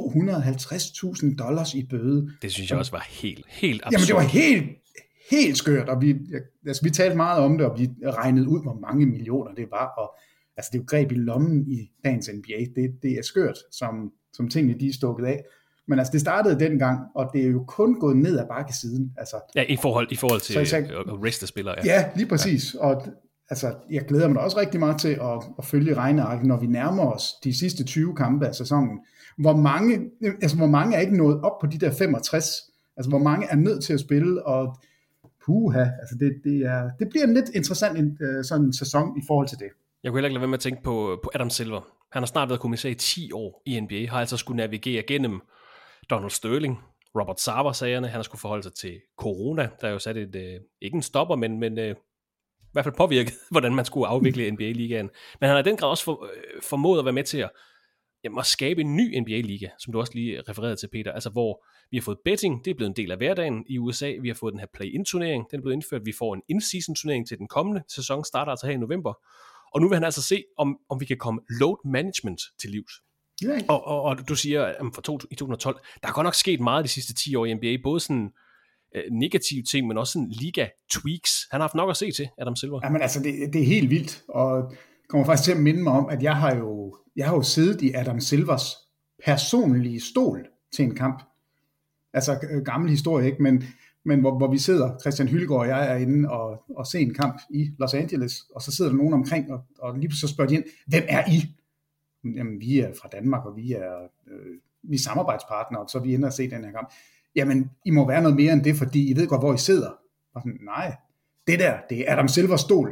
$250,000 i bøde. Det synes jeg også var helt absurd. Jamen, det var helt skørt, og vi talte meget om det, og vi regnede ud, hvor mange millioner det var, og altså, det er jo greb i lommen i dagens NBA. Det er skørt, som tingene de er stukket af. Men altså, det startede dengang, og det er jo kun gået ned ad bakke siden. Altså, ja, i forhold til at reste spillere. Ja, lige præcis. Ja. Og altså, jeg glæder mig da også rigtig meget til at følge regnearket, når vi nærmer os de sidste 20 kampe af sæsonen. Hvor mange er ikke nået op på de der 65? Altså, hvor mange er nødt til at spille, og altså, det bliver en lidt interessant sådan en sæson i forhold til det. Jeg kunne heller ikke lade være med at tænke på Adam Silver. Han har snart været kommissær i 10 år i NBA, har altså skulle navigere gennem Donald Sterling, Robert Sarver-sagerne, han har skulle forholde sig til corona, der er jo sat ikke en stopper, men i hvert fald påvirket, hvordan man skulle afvikle NBA-ligaen. Men han har i den grad også formået at være med til at skabe en ny NBA-liga, som du også lige refererede til, Peter, altså hvor vi har fået betting, det er blevet en del af hverdagen i USA, vi har fået den her play-in-turnering, den er blevet indført, vi får en in-season-turnering til den kommende sæson, starter altså her i november, og nu vil han altså se, om vi kan komme load management til livs. Yeah. Og du siger, at i 2012, der er godt nok sket meget de sidste 10 år i NBA, både sådan negative ting, men også sådan liga-tweaks. Han har haft nok at se til, Adam Silver. Jamen altså, det er helt vildt, og kommer faktisk til at minde mig om, at jeg har jo siddet i Adam Silvers personlige stol til en kamp. Altså gammel historie, ikke? Men hvor vi sidder, Christian Hylgaard og jeg er inde og ser en kamp i Los Angeles, og så sidder der nogen omkring, og lige så spørger de ind, hvem er I? Jamen, vi er fra Danmark, og vi er samarbejdspartnere, og så er vi inde og se den her kamp. Jamen, I må være noget mere end det, fordi I ved godt, hvor I sidder. Og sådan, nej, det er Adam Silvers stol.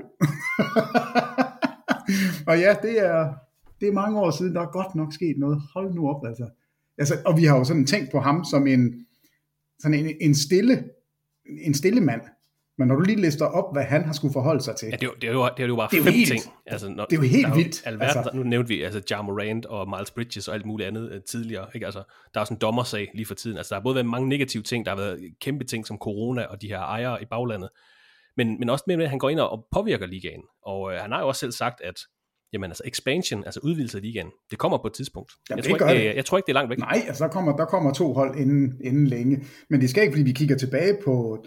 Og ja, det er mange år siden, der er godt nok sket noget. Hold nu op, altså. Og vi har jo sådan tænkt på ham som en stille mand. Men når du lige lister op, hvad han har skulle forholde sig til. Ja, det er jo bare 5 ting. Altså, det er jo helt vildt. Altså, nu nævnte vi Ja Morant og Miles Bridges og alt muligt andet tidligere. Ikke? Altså, der er sådan en dommersag lige for tiden. Altså, der har både været mange negative ting, der har været kæmpe ting som corona og de her ejere i baglandet. Men også med, at han går ind og påvirker ligaen. Og han har jo også selv sagt, at jamen altså expansion, altså udvidelse af ligaen, det kommer på et tidspunkt. Jamen, Jeg tror ikke, det er langt væk. Nej, altså der kommer 2 hold inden længe. Men det skal ikke, fordi vi kigger tilbage på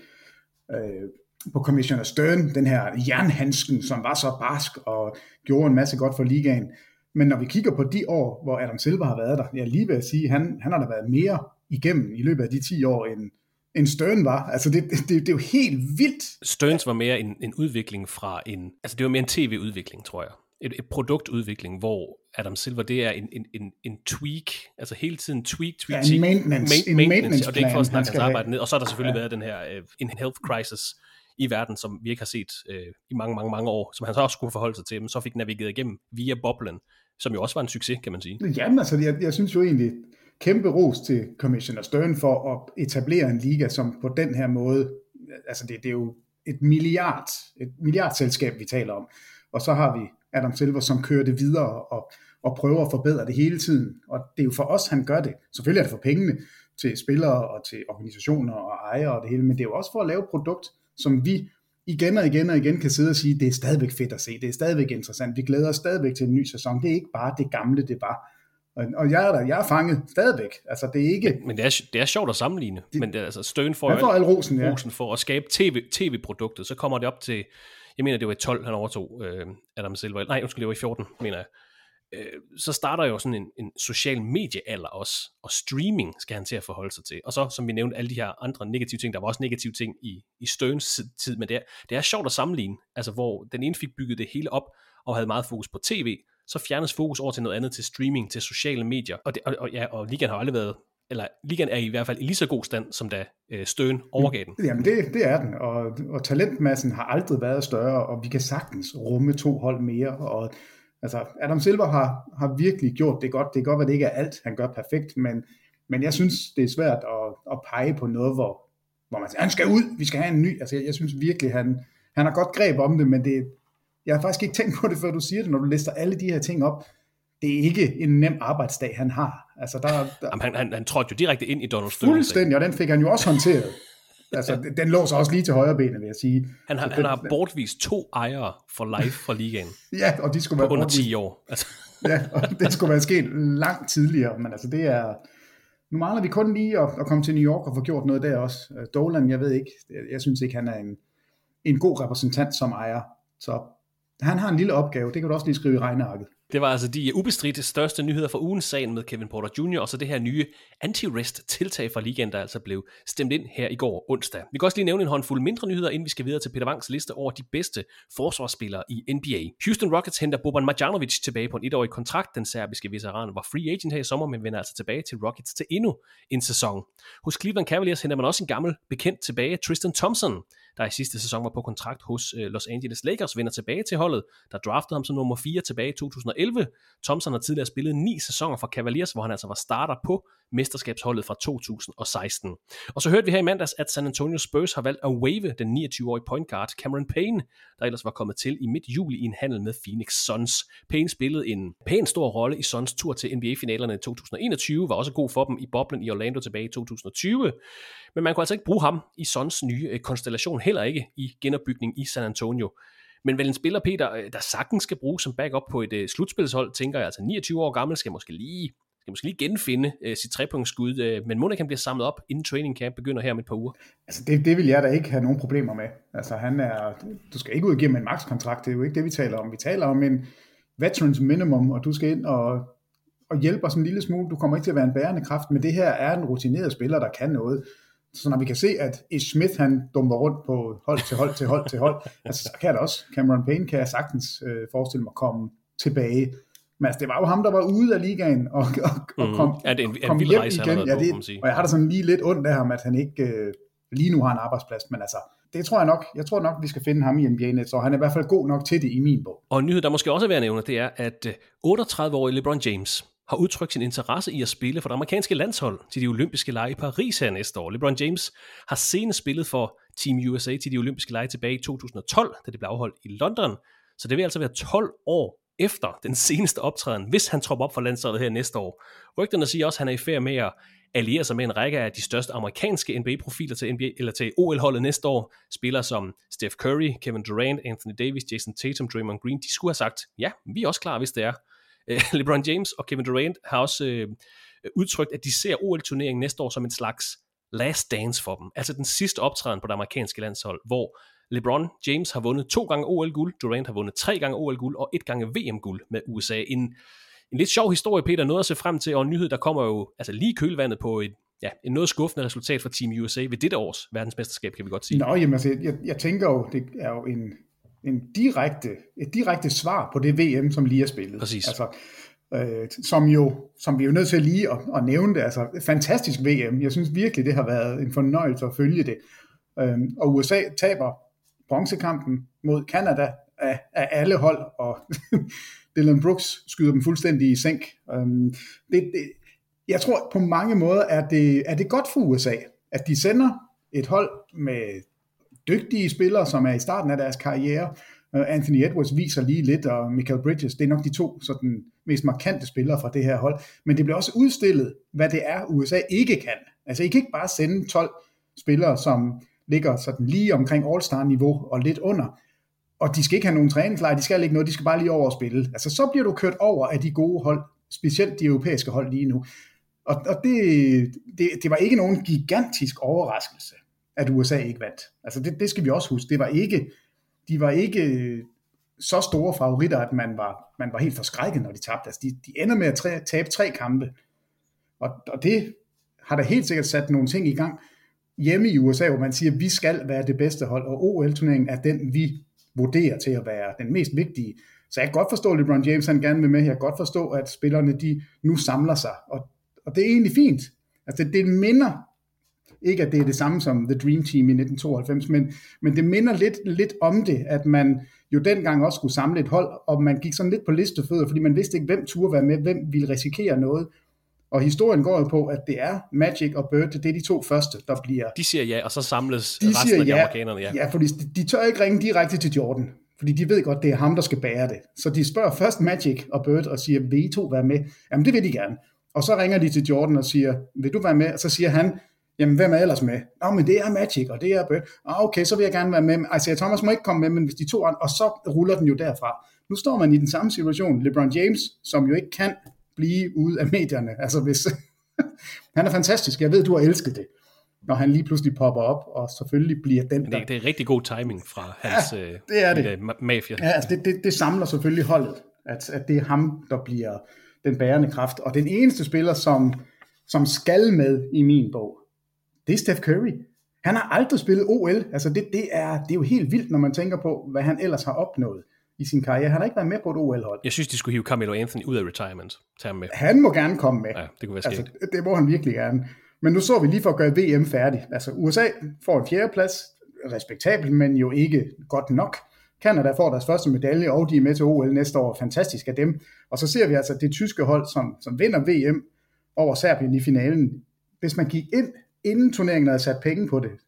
Commissioner Stern, den her jernhandsken, som var så barsk og gjorde en masse godt for ligaen. Men når vi kigger på de år, hvor Adam Silver har været der, jeg lige vil sige, han har da været mere igennem i løbet af de 10 år, end Stern var. Altså det er jo helt vildt. Stearns var mere en udvikling fra altså det var mere en tv-udvikling, tror jeg. Et produktudvikling, hvor Adam Silver, det er en tweak, altså hele tiden tweak, en maintenance og det er ikke for at snakke hans arbejde ned. Og så har der selvfølgelig været den her en health crisis i verden, som vi ikke har set i mange år, som han så også skulle forholde sig til, men så fik navigeret igennem via boblen, som jo også var en succes, kan man sige. Jamen altså, jeg synes jo egentlig, kæmpe ros til Commissioner Stern for at etablere en liga, som på den her måde, altså det er jo et milliardselskab, vi taler om. Og så har vi Adam Silver, som kører det videre og prøver at forbedre det hele tiden. Og det er jo for os, han gør det. Selvfølgelig er det for pengene til spillere og til organisationer og ejere og det hele, men det er jo også for at lave et produkt, som vi igen og igen kan sidde og sige, det er stadigvæk fedt at se, det er stadigvæk interessant, vi glæder os stadigvæk til en ny sæson. Det er ikke bare det gamle, det var. Og jeg er fanget stadigvæk. Altså, det er ikke... Men det er sjovt at sammenligne. Men det er, altså, Stern får al rosen for at skabe tv-produktet. Så kommer det op til, jeg mener, det var i 12, han overtog Adam Silver. Nej, det var i 14, mener jeg. Så starter jo sådan en social mediealder også, og streaming skal han til at forholde sig til. Og så, som vi nævnte, alle de her andre negative ting, der var også negative ting i Stearns tid, men det er sjovt at sammenligne, altså hvor den ene fik bygget det hele op, og havde meget fokus på tv, så fjernes fokus over til noget andet, til streaming, til sociale medier, og ligaen har aldrig været, eller ligaen er i hvert fald i lige så god stand, som da Stern overgav den. Jamen det er den, og talentmassen har aldrig været større, og vi kan sagtens rumme 2 hold mere, og altså, Adam Silver har virkelig gjort det godt. Det er godt, at det ikke er alt, han gør perfekt, men jeg synes, det er svært at pege på noget, hvor man siger, han skal ud, vi skal have en ny. Altså, jeg synes virkelig, han har godt greb om det, men jeg har faktisk ikke tænkt på det, før du siger det, når du lister alle de her ting op. Det er ikke en nem arbejdsdag, han har. Altså, Jamen, han trådte jo direkte ind i Donald Sterling. Fuldstændig, og den fik han jo også håndteret. Altså, den lå så også lige til højre benet, vil jeg sige. Han har bortvist 2 ejere for life fra ligaen. Ja, og de skulle være under 10 år. Altså. Ja, og det skulle være sket langt tidligere, men altså det er... Nu mangler vi kun lige at komme til New York og få gjort noget der også. Dolan, jeg ved ikke, jeg synes ikke, han er en god repræsentant som ejer, så han har en lille opgave, det kan du også lige skrive i regnearket. Det var altså de ubestridte største nyheder fra ugens, sagen med Kevin Porter Jr., og så det her nye anti-rest-tiltag fra ligaen, der altså blev stemt ind her i går onsdag. Vi kan også lige nævne en håndfuld mindre nyheder, inden vi skal videre til Peter Wangs liste over de bedste forsvarsspillere i NBA. Houston Rockets henter Boban Marjanovic tilbage på en 1-årig kontrakt. Den serbiske veteran var free agent her i sommer, men vender altså tilbage til Rockets til endnu en sæson. Hos Cleveland Cavaliers henter man også en gammel bekendt tilbage, Tristan Thompson, der i sidste sæson var på kontrakt hos Los Angeles Lakers, vender tilbage til holdet, der draftede ham som nummer 4 tilbage i 2011. Thompson har tidligere spillet 9 sæsoner for Cavaliers, hvor han altså var starter på mesterskabsholdet fra 2016. Og så hørte vi her i mandags, at San Antonio Spurs har valgt at waive den 29-årige point guard Cameron Payne, der ellers var kommet til i midt juli i en handel med Phoenix Suns. Payne spillede en pæn stor rolle i Suns tur til NBA-finalerne i 2021, var også god for dem i boblen i Orlando tilbage i 2020, men man kunne altså ikke bruge ham i Suns nye konstellation, heller ikke i genopbygning i San Antonio. Men vel en spiller, Peter, der sagtens skal bruges som backup på et slutspilshold, tænker jeg, altså 29 år gammel, skal måske lige genfinde sit 3-punktsskud, men må ikke han bliver samlet op, inden training camp begynder her om et par uger? Altså det vil jeg da ikke have nogen problemer med. Altså du skal ikke ud og give ham en max-kontrakt, det er jo ikke det, vi taler om. Vi taler om en veterans minimum, og du skal ind og hjælpe os en lille smule. Du kommer ikke til at være en bærende kraft, men det her er en rutineret spiller, der kan noget. Så når vi kan se, at Ish Smith, han dumper rundt på hold til hold, altså så kan jeg da også, Cameron Payne kan jeg sagtens forestille mig komme tilbage. Men altså, det var jo ham, der var ude af ligaen og kom hjem igen. Og jeg har da sådan lige lidt ondt af ham, at han ikke lige nu har en arbejdsplads, men altså, det tror jeg tror nok, vi skal finde ham i NBA-net, så han er i hvert fald god nok til det i min bog. Og en nyhed, der måske også er værd at nævne, det er, at 38-årige LeBron James har udtrykt sin interesse i at spille for det amerikanske landshold til de olympiske lege i Paris her næste år. LeBron James har senest spillet for Team USA til de olympiske lege tilbage i 2012, da det blev afholdt i London. Så det vil altså være 12 år efter den seneste optræden, hvis han tropper op for landsholdet her næste år. Rygterne siger også, at han er i færd med at allierer sig med en række af de største amerikanske NBA-profiler til OL-holdet næste år. Spillere som Steph Curry, Kevin Durant, Anthony Davis, Jason Tatum, Draymond Green, de skulle have sagt, ja, vi er også klar, hvis det er. LeBron James og Kevin Durant har også udtrykt, at de ser OL-turneringen næste år som en slags last dance for dem. Altså den sidste optræden på det amerikanske landshold, hvor LeBron James har vundet 2 gange OL-guld, Durant har vundet 3 gange OL-guld og 1 gange VM-guld med USA. En lidt sjov historie, Peter, noget at se frem til, og en nyhed, der kommer jo altså lige kølvandet på en noget skuffende resultat for Team USA ved dette års verdensmesterskab, kan vi godt sige. Nå, jamen altså, jeg tænker jo, det er jo et direkte svar på det VM, som lige er spillet. Præcis. Altså, som vi er jo nødt til lige at nævne det. Altså, fantastisk VM. Jeg synes virkelig, det har været en fornøjelse at følge det. Og USA taber bronzekampen mod Canada af alle hold, og Dylan Brooks skyder dem fuldstændig i sænk. Jeg tror på mange måder, er det godt for USA, at de sender et hold med dygtige spillere, som er i starten af deres karriere. Anthony Edwards viser lige lidt, og Michael Bridges, det er nok de 2 sådan mest markante spillere fra det her hold. Men det bliver også udstillet, hvad det er, USA ikke kan. Altså, I kan ikke bare sende 12 spillere, som ligger sådan lige omkring All-Star-niveau og lidt under. Og de skal ikke have nogen træningslejr, de skal ikke noget, de skal bare lige over og spille. Altså, så bliver du kørt over af de gode hold, specielt de europæiske hold lige nu. Og det var ikke nogen gigantisk overraskelse, at USA ikke vandt. Altså, det skal vi også huske. De var ikke så store favoritter, at man var helt forskrækket, når de tabte. Altså, de ender med at tabe 3 kampe. Og det har da helt sikkert sat nogle ting i gang hjemme i USA, hvor man siger, at vi skal være det bedste hold, og OL-turneringen er den, vi vurderer til at være den mest vigtige. Så jeg kan godt forstå, at LeBron James han gerne vil med. Jeg kan godt forstå, at spillerne de nu samler sig. Og det er egentlig fint. Altså, det minder, ikke at det er det samme som The Dream Team i 1992, men det minder lidt om det, at man jo dengang også skulle samle et hold, og man gik sådan lidt på listefødder, fordi man vidste ikke, hvem turde være med, hvem ville risikere noget. Og historien går jo på, at det er Magic og Bird, det er de 2 første, der bliver... De siger ja, og så samles resten af de amerikanerne, ja. Ja, fordi de tør ikke ringe direkte til Jordan, fordi de ved godt, det er ham, der skal bære det. Så de spørger først Magic og Bird og siger, vil I 2 være med? Jamen, det vil de gerne. Og så ringer de til Jordan og siger, vil du være med? Og så siger han, jamen, hvem er ellers med? Nå, men det er Magic, og det er Bird. Okay, så vil jeg gerne være med. Isaiah Thomas må ikke komme med, men hvis de 2 andre, og så ruller den jo derfra. Nu står man i den samme situation. LeBron James, som jo ikke kan blive ude af medierne. Altså, hvis han er fantastisk. Jeg ved, du har elsket det, når han lige pludselig popper op, og selvfølgelig bliver den der... Det er rigtig god timing fra hans det er det. mafia. Ja, altså det samler selvfølgelig holdet, at det er ham, der bliver den bærende kraft. Og den eneste spiller, som skal med i min bog, det er Steph Curry. Han har aldrig spillet OL. Altså det er jo helt vildt, når man tænker på, hvad han ellers har opnået i sin karriere. Han har ikke været med på et OL-hold. Jeg synes, de skulle hive Carmelo Anthony ud af retirement. Tage ham med. Han må gerne komme med. Ja, det kunne være skægt. Altså, det må han virkelig gerne. Men nu så vi lige for at gøre VM færdig. Altså USA får en 4. plads, respektabelt, men jo ikke godt nok. Canada får deres første medalje, og de er med til OL næste år. Fantastisk af dem. Og så ser vi altså det tyske hold, som vinder VM over Serbien i finalen. Hvis man gik ind, inden turneringen havde sat penge på det,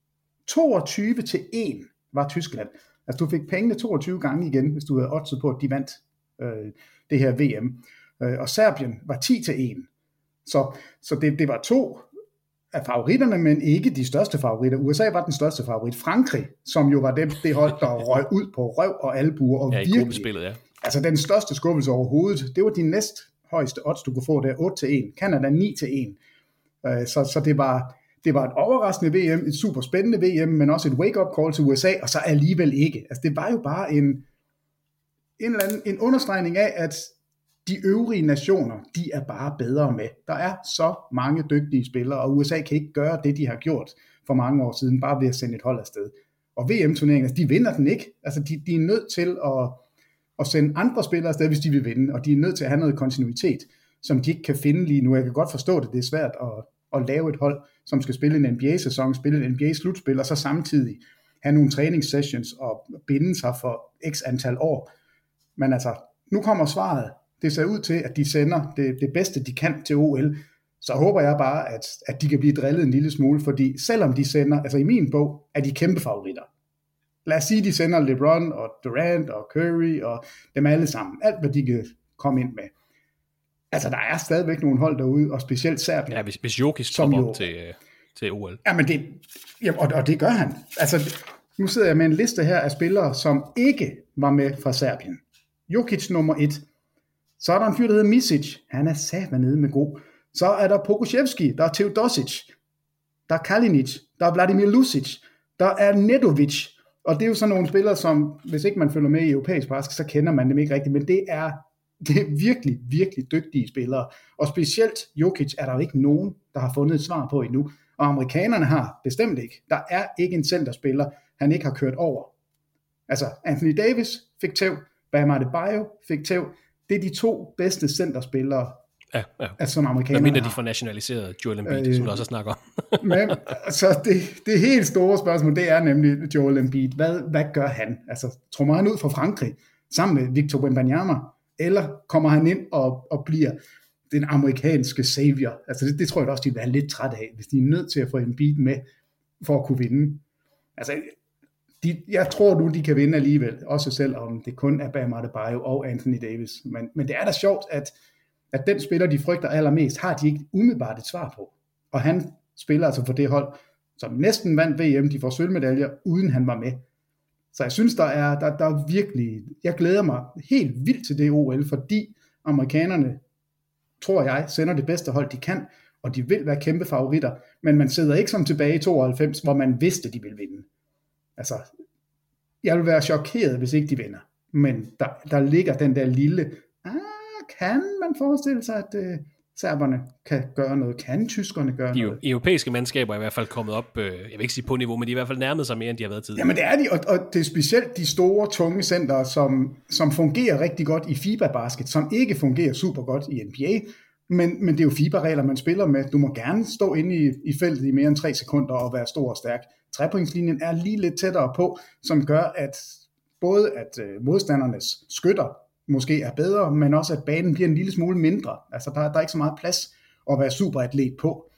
22-1 var Tyskland. Altså du fik pengene 22 gange igen, hvis du havde oddset på, at de vandt det her VM. Og Serbien var 10-1. Så det var 2 af favoritterne, men ikke de største favoritter. USA var den største favorit. Frankrig, som jo var det hold, der røg ud på røv og albuer. Og ja, i gruppespillet, ja. Altså den største skuffelse overhovedet. Det var de næst højeste odds, du kunne få der, 8-1. Canada 9-1. Så det var et overraskende VM, et super spændende VM, men også et wake-up call til USA, og så alligevel ikke. Altså det var jo bare en understregning af, at de øvrige nationer, de er bare bedre med. Der er så mange dygtige spillere, og USA kan ikke gøre det, de har gjort for mange år siden, bare ved at sende et hold afsted. Og VM-turneringen, de vinder den ikke. Altså de er nødt til at sende andre spillere afsted, hvis de vil vinde, og de er nødt til at have noget kontinuitet, som de ikke kan finde lige nu. Jeg kan godt forstå det, det er svært at lave et hold, som skal spille en NBA-sæson, spille en NBA-slutspil, og så samtidig have nogle træningssessions og binde sig for x antal år. Men altså, nu kommer svaret. Det ser ud til, at de sender det bedste, de kan til OL. Så håber jeg bare, at de kan blive drillet en lille smule, fordi selvom de sender, altså i min bog, er de kæmpe favoritter. Lad os sige, de sender LeBron og Durant og Curry og dem alle sammen. Alt, hvad de kan komme ind med. Altså, der er stadigvæk nogle hold derude, og specielt Serbien. Ja, hvis Jokic kommer til OL. Og det gør han. Altså, nu sidder jeg med en liste her af spillere, som ikke var med fra Serbien. Jokic nummer 1. Så er der en fyr, der hedder Misic. Han er satme nede med god. Så er der Pokusevski, der er Teodosic, der er Kalinic, der er Vladimir Lucic, der er Nedovic. Og det er jo sådan nogle spillere, som, hvis ikke man følger med i europæisk basket, så kender man dem ikke rigtigt. Men det er virkelig, virkelig dygtige spillere. Og specielt Jokic er der jo ikke nogen, der har fundet et svar på endnu. Og amerikanerne har bestemt ikke. Der er ikke en centerspiller, han ikke har kørt over. Altså, Anthony Davis fik tæv, Bam Adebayo fik tæv. Det er de 2 bedste centerspillere, som amerikanerne mindre de får nationaliseret Joel Embiid, som du også snakker om. Men altså, det helt store spørgsmål, det er nemlig Joel Embiid. Hvad gør han? Altså, trommer han ud fra Frankrig sammen med Victor Wembanyama, eller kommer han ind og bliver den amerikanske savior? Altså, det tror jeg også, de vil være lidt træt af, hvis de er nødt til at få Embiid med for at kunne vinde. Altså, jeg tror nu, de kan vinde alligevel, også selvom det kun er Bam Adebayo og Anthony Davis. Men det er da sjovt, at den spiller, de frygter allermest, har de ikke umiddelbart et svar på. Og han spiller altså for det hold, som næsten vandt VM, de får sølvmedaljer, uden han var med. Så jeg synes, der er virkelig, jeg glæder mig helt vildt til det OL, fordi amerikanerne, tror jeg, sender det bedste hold, de kan, og de vil være kæmpe favoritter, men man sidder ikke som tilbage i 92, hvor man vidste, de ville vinde. Altså, jeg vil være chokeret, hvis ikke de vinder. Men der ligger den der lille, kan man forestille sig, at serberne kan gøre noget? Kan tyskerne gøre noget? De europæiske mandskaber er i hvert fald kommet op, jeg vil ikke sige på niveau, men de er i hvert fald nærmet sig mere, end de har været tidligere. Jamen det er de, og det er specielt de store, tunge center, som fungerer rigtig godt i FIBA-basket, som ikke fungerer super godt i NBA, men det er jo FIBA-regler, man spiller med. Du må gerne stå inde i feltet i mere end 3 sekunder og være stor og stærk. Trepointslinjen er lige lidt tættere på, som gør, at både modstandernes skytter måske er bedre, men også at banen bliver en lille smule mindre. Altså der er ikke så meget plads at være superatlet på.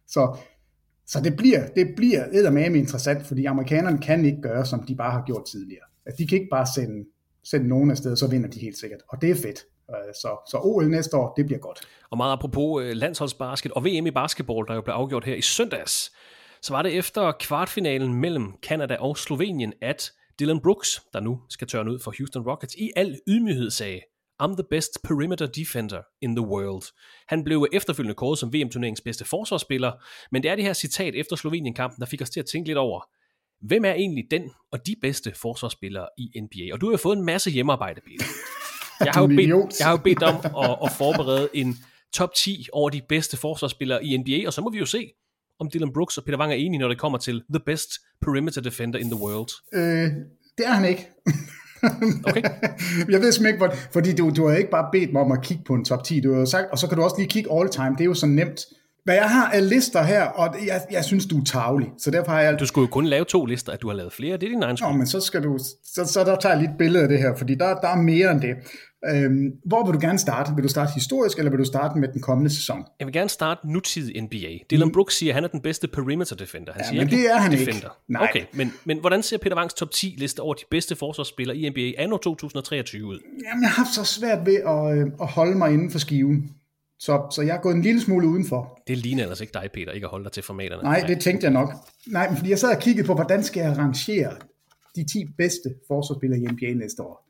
Så det bliver eddermame interessant, fordi amerikanerne kan ikke gøre, som de bare har gjort tidligere. Altså, de kan ikke bare sende nogen afsted, så vinder de helt sikkert. Og det er fedt. Så OL næste år, det bliver godt. Og meget apropos landsholdsbasket og VM i basketball, der jo blev afgjort her i søndags, så var det efter kvartfinalen mellem Canada og Slovenien, at Dillon Brooks, der nu skal tørne ud for Houston Rockets, i al ydmyghed sagde, I'm the best perimeter defender in the world. Han blev efterfølgende kåret som VM-turneringens bedste forsvarsspiller, men det er det her citat efter Slovenien-kampen, der fik os til at tænke lidt over, hvem er egentlig den og de bedste forsvarsspillere i NBA? Og du har jo fået en masse hjemmearbejde, Peter. Jeg har jo bedt om at forberede en top 10 over de bedste forsvarsspillere i NBA, og så må vi jo se, om Dillon Brooks og Peter Wang er enige, når det kommer til the best perimeter defender in the world. Det er han ikke. Okay. Jeg ved simpelthen ikke, fordi du har ikke bare bedt mig om at kigge på en top 10, du har jo sagt, og så kan du også lige kigge all time, det er jo så nemt. Hvad jeg har af lister her, og jeg synes, du er tarvelig, så derfor har jeg... Du skulle jo kun lave 2 lister, at du har lavet flere, det er din egen skyld. Men så skal du... Så der tager jeg lige et billede af det her, fordi der er mere end det. Hvor vil du gerne starte? Vil du starte historisk, eller vil du starte med den kommende sæson? Jeg vil gerne starte nutidig NBA. Dillon Brooks siger, at han er den bedste perimeter defender. Han siger, men det er han defender. ikke. Nej. Okay, men hvordan ser Peter Wangs top 10 liste over de bedste forsvarsspillere i NBA anno 2023 ud? Jamen, jeg har haft så svært ved at holde mig inden for skiven. Så jeg er gået en lille smule udenfor. Det ligner ellers ikke dig, Peter, ikke at holde dig til formaterne. Nej, det tænkte jeg nok. Nej, men fordi jeg sad og kiggede på, hvordan skal jeg rangere de 10 bedste forsvarsspillere i NBA næste år.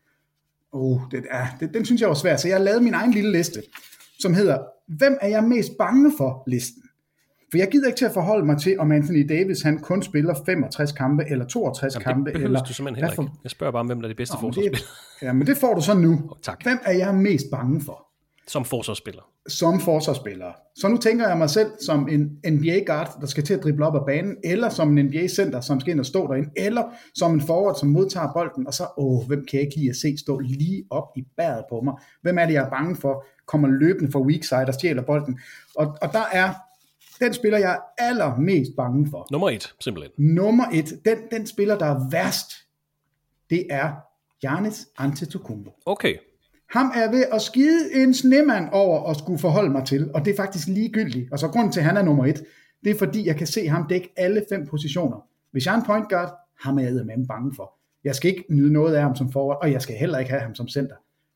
Den synes jeg var svært, så jeg har lavet min egen lille liste, som hedder, hvem er jeg mest bange for listen? For jeg gider ikke til at forholde mig til, om Anthony Davis han kun spiller 65 kampe eller 62 kampe. Det behøver du simpelthen heller ikke. Jeg spørger bare, hvem der er de bedste forsvarsspillere. Ja, men det får du så nu. Tak. Hvem er jeg mest bange for? Som forsvarsspiller. Som forsvarsspiller. Så nu tænker jeg mig selv som en NBA-guard, der skal til at drible op ad banen, eller som en NBA-center, som skal ind og stå derinde, eller som en forward, som modtager bolden, og så, hvem kan jeg ikke lide at se stå lige op i bæret på mig? Hvem er det, jeg er bange for? Kommer løbende fra weak side og stjæler bolden. Og der er den spiller, jeg er allermest bange for. Nummer 1, simpelthen. Nummer 1, den spiller, der er værst, det er Giannis Antetokounmpo. Okay. Ham er ved at skide en snemand over at skulle forholde mig til, og det er faktisk ligegyldigt. Og så grunden til, at han er nummer 1, det er fordi, jeg kan se ham dække alle 5 positioner. Hvis jeg er en point guard, ham er jeg eddermame bange for. Jeg skal ikke nyde noget af ham som forward, og jeg skal heller ikke have ham som center.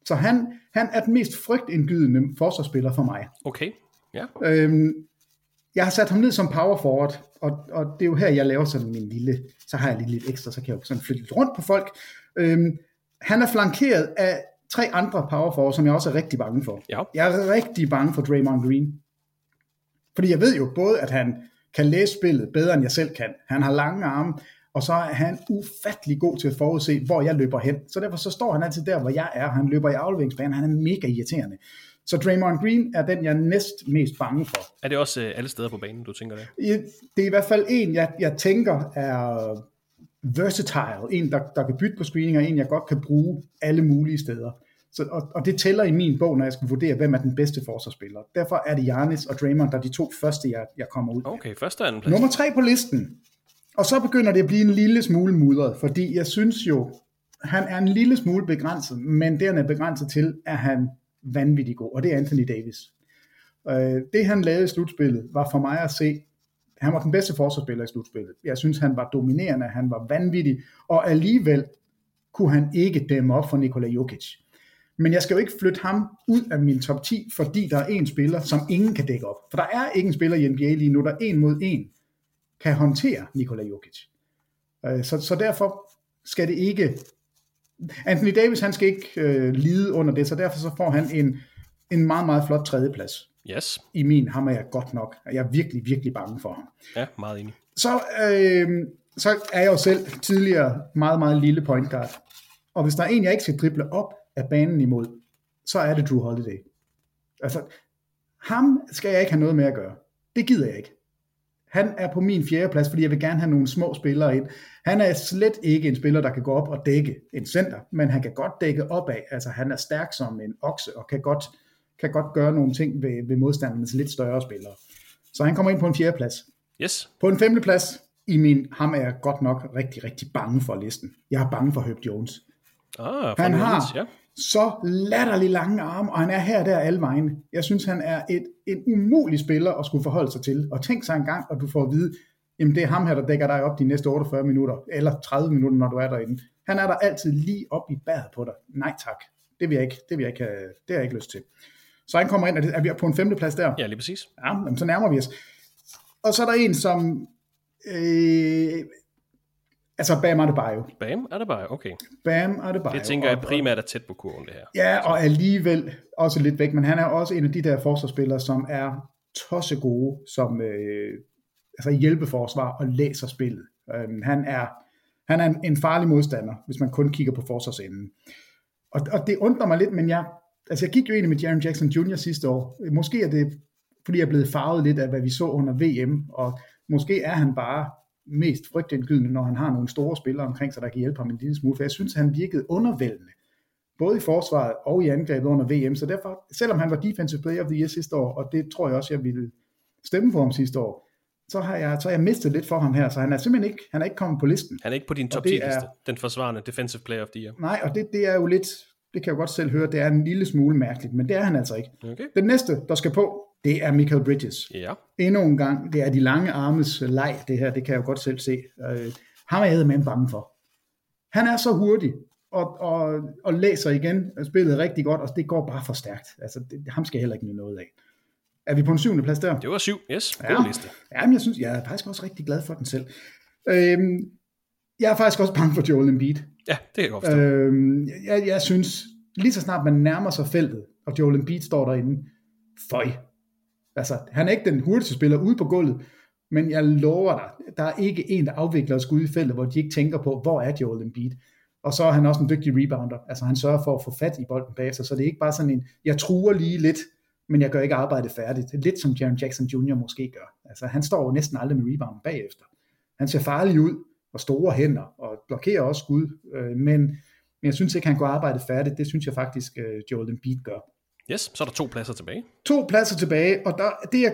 Så han er den mest frygtindgydende forsvarsspiller for mig. Okay, ja. Jeg har sat ham ned som power forward, og det er jo her, jeg laver sådan min lille, så har jeg lige lidt ekstra, så kan jeg jo sådan flytte lidt rundt på folk. Han er flankeret af 3 andre power forward, som jeg også er rigtig bange for. Ja. Jeg er rigtig bange for Draymond Green. Fordi jeg ved jo både, at han kan læse spillet bedre, end jeg selv kan. Han har lange arme, og så er han ufattelig god til at forudse, hvor jeg løber hen. Så derfor så står han altid der, hvor jeg er. Han løber i afleveringsbanen, han er mega irriterende. Så Draymond Green er den, jeg er næst mest bange for. Er det også alle steder på banen, du tænker det? Det er i hvert fald en, jeg tænker er versatile. En, der kan bytte på screening, og en, jeg godt kan bruge alle mulige steder. Og det tæller i min bog, når jeg skal vurdere, hvem er den bedste forsvarsspiller. Derfor er det Giannis og Draymond, der er de 2 første, jeg kommer ud med. Okay, første og anden plads. Nummer 3 på listen. Og så begynder det at blive en lille smule mudret, fordi jeg synes jo, han er en lille smule begrænset, men det han er begrænset til, er han vanvittig god, og det er Anthony Davis. Det han lavede i slutspillet, var for mig at se, han var den bedste forsvarsspiller i slutspillet. Jeg synes, han var dominerende, han var vanvittig, og alligevel kunne han ikke dæmme op for Nikola Jokic. Men jeg skal jo ikke flytte ham ud af min top 10, fordi der er en spiller, som ingen kan dække op. For der er ikke en spiller i NBA lige nu, der 1 mod 1 kan håndtere Nikola Jokic. Så derfor skal det ikke... Anthony Davis, han skal ikke lide under det, så derfor så får han en meget, meget flot 3. plads. Yes. I min, ham er jeg godt nok. Jeg er virkelig, virkelig bange for ham. Ja, meget enig. Så er jeg jo selv tidligere meget, meget lille point guard. Og hvis der er en, jeg ikke skal drible op af banen imod, så er det Drew Holiday. Altså, ham skal jeg ikke have noget med at gøre. Det gider jeg ikke. Han er på min 4. plads, fordi jeg vil gerne have nogle små spillere ind. Han er slet ikke en spiller, der kan gå op og dække en center, men han kan godt dække opad. Altså, han er stærk som en okse, og kan godt gøre nogle ting ved modstandernes lidt større spillere. Så han kommer ind på en 4. plads. Yes. På en 5. plads, ham er jeg godt nok rigtig, rigtig bange for listen. Jeg er bange for Herb Jones. Han har så latterlig lange arme, og han er her der alle vegne. Jeg synes, han er en umulig spiller at skulle forholde sig til. Og tænk sig en gang, og du får at vide, jamen det er ham her, der dækker dig op de næste 48 minutter, eller 30 minutter, når du er derinde. Han er der altid lige op i badet på dig. Nej tak, det vil jeg ikke, det har jeg ikke lyst til. Så han kommer ind, og er vi på en 5. plads der? Ja, lige præcis. Ja, jamen, så nærmer vi os. Og så er der en, som... Altså Bam Adebayo. Bam Adebayo, okay. Bam Adebayo. Det tænker jeg primært er tæt på kurven, det her. Ja, og alligevel også lidt væk, men han er også en af de der forsvarsspillere, som er tosse gode, som hjælpeforsvar og læser spillet. Han er en farlig modstander, hvis man kun kigger på forsvarsenden. Og det undrer mig lidt, men jeg gik jo egentlig med Jaren Jackson Jr. sidste år. Måske er det, fordi jeg er blevet farvet lidt af, hvad vi så under VM, og måske er han bare mest frygtindgydende, når han har nogle store spillere omkring sig, der kan hjælpe ham en lille smule, for jeg synes, han virkede undervældende, både i forsvaret og i angrebet under VM, så derfor, selvom han var Defensive Player of the Year sidste år, og det tror jeg også, jeg ville stemme på ham sidste år, så har jeg mistet lidt for ham her, så han er simpelthen ikke, han er ikke kommet på listen. Han er ikke på din top 10 liste, den forsvarende Defensive Player of the Year. Nej, og det er jo lidt, det kan jeg godt selv høre, det er en lille smule mærkeligt, men det er han altså ikke. Okay. Den næste, der skal på, det er Michael Bridges. Ja. Endnu en gang, det er de lange armes leg, det her, det kan jeg jo godt selv se. Ham er jeg med bange for. Han er så hurtig, og læser igen spillet rigtig godt, og det går bare for stærkt. Altså, ham skal jeg heller ikke nyde noget af. Er vi på en 7. plads der? Det var 7, yes. God liste. Ja, men jeg er faktisk også rigtig glad for den selv. Jeg er faktisk også bange for Joel Embiid. Ja, det kan jeg godt forstå. Jeg synes, lige så snart man nærmer sig feltet, og Joel Embiid står derinde, føj. Altså, han er ikke den hurtigste spiller ude på gulvet, men jeg lover dig, der er ikke en, der afvikler et skud i feltet, hvor de ikke tænker på, hvor er Joel Embiid. Og så er han også en dygtig rebounder. Altså, han sørger for at få fat i bolden bagefter, så det er ikke bare sådan en, jeg truer lige lidt, men jeg gør ikke arbejdet færdigt. Lidt som Jaren Jackson Jr. måske gør. Altså, han står jo næsten aldrig med rebound bagefter. Han ser farlig ud, og store hænder, og blokerer også skud, men jeg synes ikke, han går arbejdet færdigt. Det synes jeg faktisk, Joel Embiid gør. Yes, så er der 2 pladser tilbage. 2 pladser tilbage, og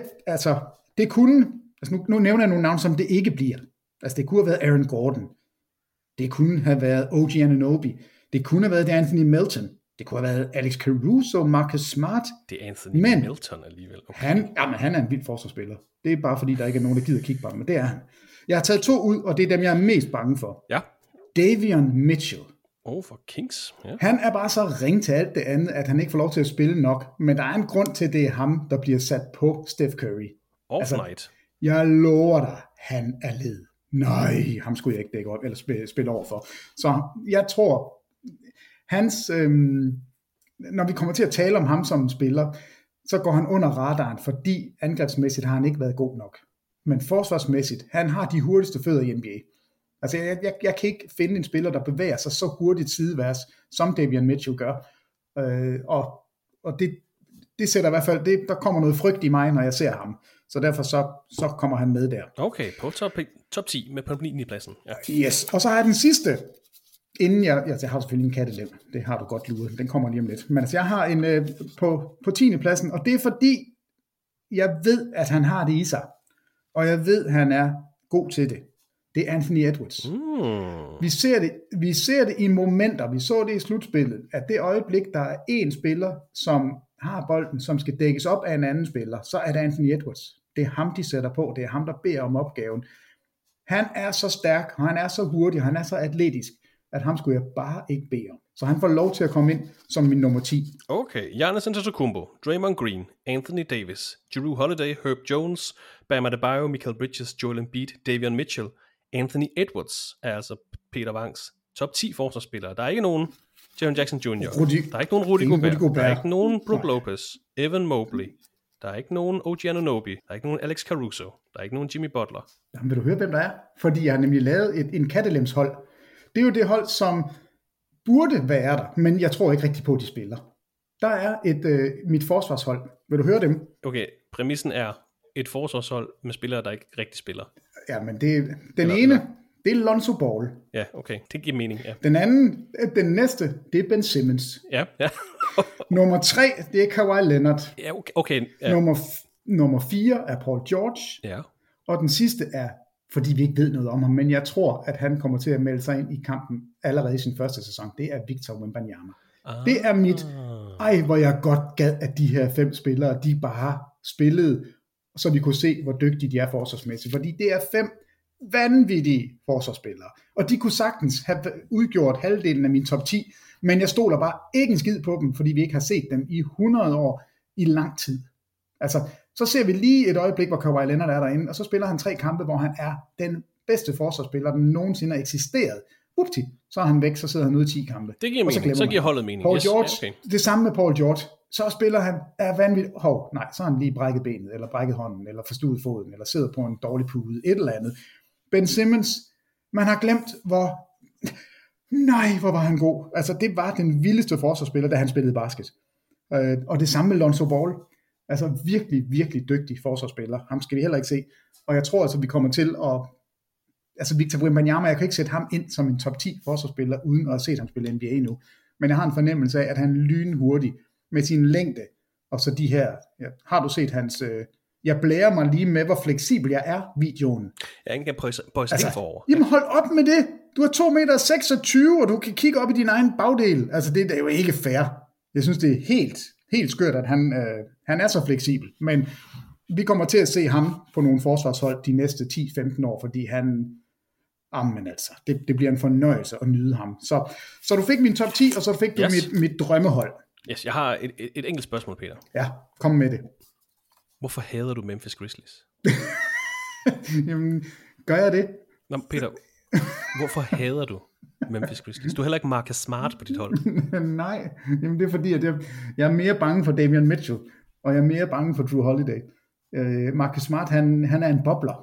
det kunne, altså nu nævner jeg nogle navne, som det ikke bliver. Altså det kunne have været Aaron Gordon. Det kunne have været OG Anunoby. Det kunne have været Anthony Melton. Det kunne have været Alex Caruso, Marcus Smart. Det er Anthony Melton alligevel. Okay. Han er en vild forsvarsspiller. Det er bare fordi, der ikke er nogen, der gider kigge på ham, men det er han. Jeg har taget 2 ud, og det er dem, jeg er mest bange for. Ja. Davion Mitchell. For Kings. Ja. Han er bare så ring til alt det andet, at han ikke får lov til at spille nok. Men der er en grund til, at det er ham, der bliver sat på Steph Curry. Off-night. Jeg lover dig, han er led. Nej, ham skulle jeg ikke dække op, eller spille over for. Så jeg tror, hans, når vi kommer til at tale om ham som spiller, så går han under radaren, fordi angrebsmæssigt har han ikke været god nok. Men forsvarsmæssigt, han har de hurtigste fødder i NBA. Altså, jeg kan ikke finde en spiller, der bevæger sig så hurtigt sideværs, som Davion Mitchell gør. Og det sætter i hvert fald, der kommer noget frygt i mig, når jeg ser ham. Så derfor så kommer han med der. Okay, på top 10 med på 9. pladsen. Ja. Yes, og så har jeg den sidste, inden jeg har selvfølgelig en kattelem, det har du godt luret, den kommer lige om lidt. Men altså, jeg har en på 10. pladsen, og det er fordi, jeg ved, at han har det i sig. Og jeg ved, at han er god til det. Det er Anthony Edwards. Vi ser det i momenter. Vi så det i slutspillet, at det øjeblik, der er en spiller, som har bolden, som skal dækkes op af en anden spiller, så er det Anthony Edwards. Det er ham, de sætter på. Det er ham, der beder om opgaven. Han er så stærk, og han er så hurtig, og han er så atletisk, at ham skulle jeg bare ikke bede om. Så han får lov til at komme ind som min nummer 10. Okay, Giannis Antetokounmpo, Draymond Green, Anthony Davis, Jrue Holiday, Herb Jones, Bam Adebayo, Michael Bridges, Joel Embiid, Davion Mitchell, Anthony Edwards er altså Peter Wangs top 10 forsvarsspillere. Der er ikke nogen Jaren Jackson Jr., der er ikke nogen Rudy Gobert, der er ikke nogen Brook Lopez, Evan Mobley, der er ikke nogen OG Anunoby, der er ikke nogen Alex Caruso, der er ikke nogen Jimmy Butler. Jamen, vil du høre, hvem der er? Fordi jeg har nemlig lavet en kattelemshold. Det er jo det hold, som burde være der, men jeg tror ikke rigtig på, at de spiller. Der er mit forsvarshold. Vil du høre dem? Okay, præmissen er et forsvarshold med spillere, der ikke rigtig spiller. Ja, men det er Lonzo Ball. Ja, okay, det giver mening, ja. Den næste, det er Ben Simmons. Ja. Nummer 3, det er Kawhi Leonard. Ja, okay. Ja. Nummer 4 er Paul George. Ja. Og den sidste er, fordi vi ikke ved noget om ham, men jeg tror, at han kommer til at melde sig ind i kampen allerede i sin første sæson. Det er Victor Wembanyama. Det er mit, hvor jeg godt gad, at de her 5 spillere, de bare spillede, så vi kunne se, hvor dygtige de er forsvarsmæssigt. Fordi det er 5 vanvittige forsvarsspillere. Og de kunne sagtens have udgjort halvdelen af min top 10, men jeg stoler bare ikke en skid på dem, fordi vi ikke har set dem i 100 år i lang tid. Altså, så ser vi lige et øjeblik, hvor Kawhi Leonard er derinde, og så spiller han 3 kampe, hvor han er den bedste forsvarsspiller, der nogensinde har eksisteret. Upti, så er han væk, så sidder han ude i 10 kampe. Det giver mening, så giver holdet mening. Paul George, okay. Det samme med Paul George. Så spiller han, er vanvittigt, så har han lige brækket benet, eller brækket hånden, eller forstuet foden, eller sidder på en dårlig pude, et eller andet. Ben Simmons, man har glemt, hvor var han god. Altså, det var den vildeste forsvarsspiller, da han spillede basket. Og det samme med Lonzo Ball. Altså, virkelig, virkelig dygtig forsvarsspiller. Ham skal vi heller ikke se. Og jeg tror altså, vi kommer til at... Altså, Victor Wembanyama, jeg kan ikke sætte ham ind som en top 10 forsvarsspiller, uden at have set ham spille NBA nu. Men jeg har en fornemmelse af, at han er lynhurtig med sin længde. Og så de her... Ja, har du set hans... Jeg blærer mig lige med, hvor fleksibel jeg er, videoen. Jeg ikke kan bøjse helt forover. Jamen hold op med det. Du er 2,26 meter, og du kan kigge op i din egen bagdel. Altså det er jo ikke fair. Jeg synes, det er helt skørt, at han er så fleksibel. Men vi kommer til at se ham på nogle forsvarshold de næste 10-15 år, fordi han... Jamen altså, det bliver en fornøjelse at nyde ham. Så du fik min top 10, og så fik du mit drømmehold. Yes, jeg har et enkelt spørgsmål, Peter. Ja, kom med det. Hvorfor hader du Memphis Grizzlies? Jamen, gør jeg det? Nå, Peter, hvorfor hader du Memphis Grizzlies? Du er heller ikke Marcus Smart på dit hold. Nej, jamen det er fordi, at jeg er mere bange for Davion Mitchell, og jeg er mere bange for Jrue Holiday. Marcus Smart, han er en bobler.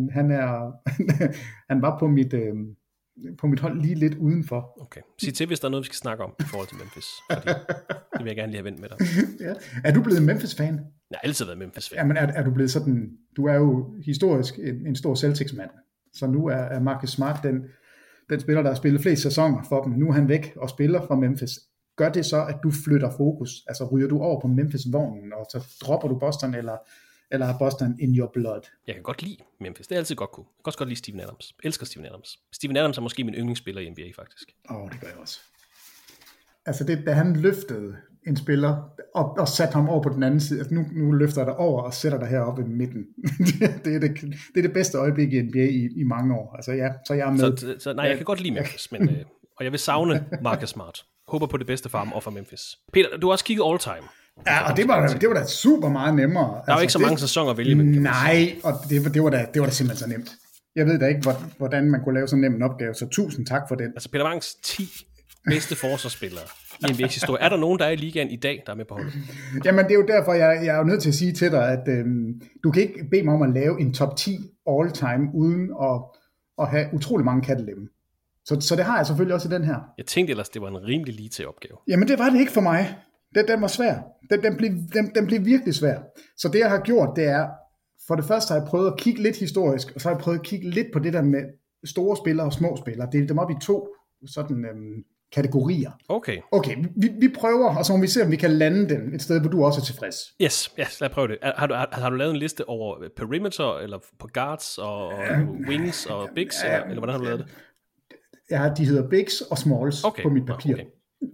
Han var på mit hold lige lidt udenfor. Okay. Sig til, hvis der er noget, vi skal snakke om i forhold til Memphis. Fordi det vil jeg gerne lige have vendt med dig. Ja. Er du blevet Memphis-fan? Jeg har altid været Memphis-fan. Jamen er du blevet sådan... Du er jo historisk en stor Celtics-mand. Så nu er Marcus Smart den spiller, der har spillet flest sæsoner for dem. Nu er han væk og spiller for Memphis. Gør det så, at du flytter fokus? Altså ryger du over på Memphis-vognen, og så dropper du Boston, eller har Boston in your blood? Jeg kan godt lide Memphis. Det er altid godt kunne. Jeg kan også godt lide Steven Adams. Jeg elsker Steven Adams. Steven Adams er måske min yndlingsspiller i NBA, faktisk. Det gør jeg også. Altså, da han løftede en spiller, og satte ham over på den anden side, altså nu løfter jeg dig over og sætter dig heroppe i midten. det er det bedste øjeblik i NBA i mange år. Altså, ja, så jeg er med. Så nej, jeg kan godt lide Memphis, men Og jeg vil savne Marcus Smart. Håber på det bedste for ham og for Memphis. Peter, du har også kigget all-time. Ja, og det var da super meget nemmere. Der er jo ikke så mange sæsoner at vælge med. Nej, og det var da simpelthen så nemt. Jeg ved da ikke, hvordan man kunne lave så nem en opgave, så tusind tak for den. Altså Peter Wangs 10 bedste forsvarsspillere i NBA's historie. Er der nogen, der er i ligaen i dag, der er med på holdet? Jamen, det er jo derfor, jeg er jo nødt til at sige til dig, at du kan ikke bede mig om at lave en top 10 all-time, uden at have utrolig mange kattelemme. Så det har jeg selvfølgelig også i den her. Jeg tænkte ellers, det var en rimelig lige til opgave. Jamen, det var det ikke for mig. Den var svær. Den blev virkelig svær. Så det, jeg har gjort, det er, for det første har jeg prøvet at kigge lidt historisk, og så har jeg prøvet at kigge lidt på det der med store spillere og små spillere. Dele dem op i 2 sådan kategorier. Okay. Okay, vi prøver, og så må vi se, om vi kan lande den et sted, hvor du også er tilfreds. Yes, lad os prøve det. Har du lavet en liste over perimeter, eller på guards, og wings, og bigs, eller hvordan har du lavet det? Ja, de hedder bigs og smalls på mit papir. Okay.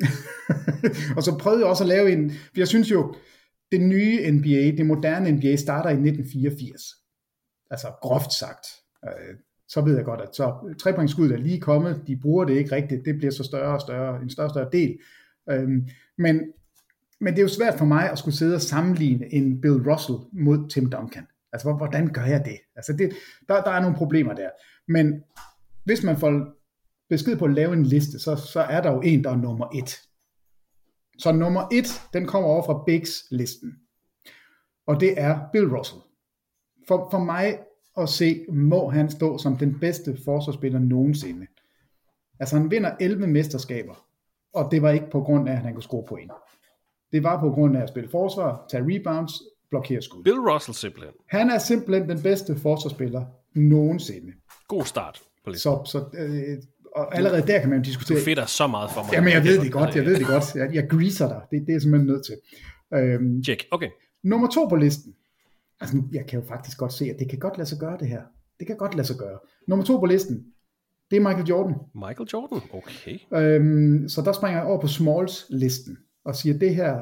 Og så prøvede jeg også at lave en, for jeg synes jo, det nye NBA, det moderne NBA, starter i 1984. Altså groft sagt. Så ved jeg godt, at så trepointskuddet er lige kommet, de bruger det ikke rigtigt, det bliver så større og større, en større og større del. Men det er jo svært for mig at skulle sidde og sammenligne en Bill Russell mod Tim Duncan. Altså, hvordan gør jeg det? Altså, der er nogle problemer der. Men hvis man får besked på at lave en liste, så er der jo en, der er nummer 1. Så nummer 1, den kommer over fra Bigs-listen. Og det er Bill Russell. For mig at se, må han stå som den bedste forsvarsspiller nogensinde. Altså han vinder 11 mesterskaber, og det var ikke på grund af, at han kunne score point. Det var på grund af at spille forsvar, tage rebounds, blokere skud. Bill Russell simpelthen. Han er simpelthen den bedste forsvarsspiller nogensinde. God start på listen. Og allerede der kan man jo diskutere. Du fedter så meget for mig. Jamen jeg ved det godt, jeg greaser dig. Det er jeg simpelthen nødt til. Check, okay. Nummer 2 på listen. Altså, jeg kan jo faktisk godt se, at det kan godt lade sig gøre det her. Det kan godt lade sig gøre. Nummer 2 på listen, det er Michael Jordan. Michael Jordan, okay. Så der springer jeg over på Smalls-listen og siger, det her,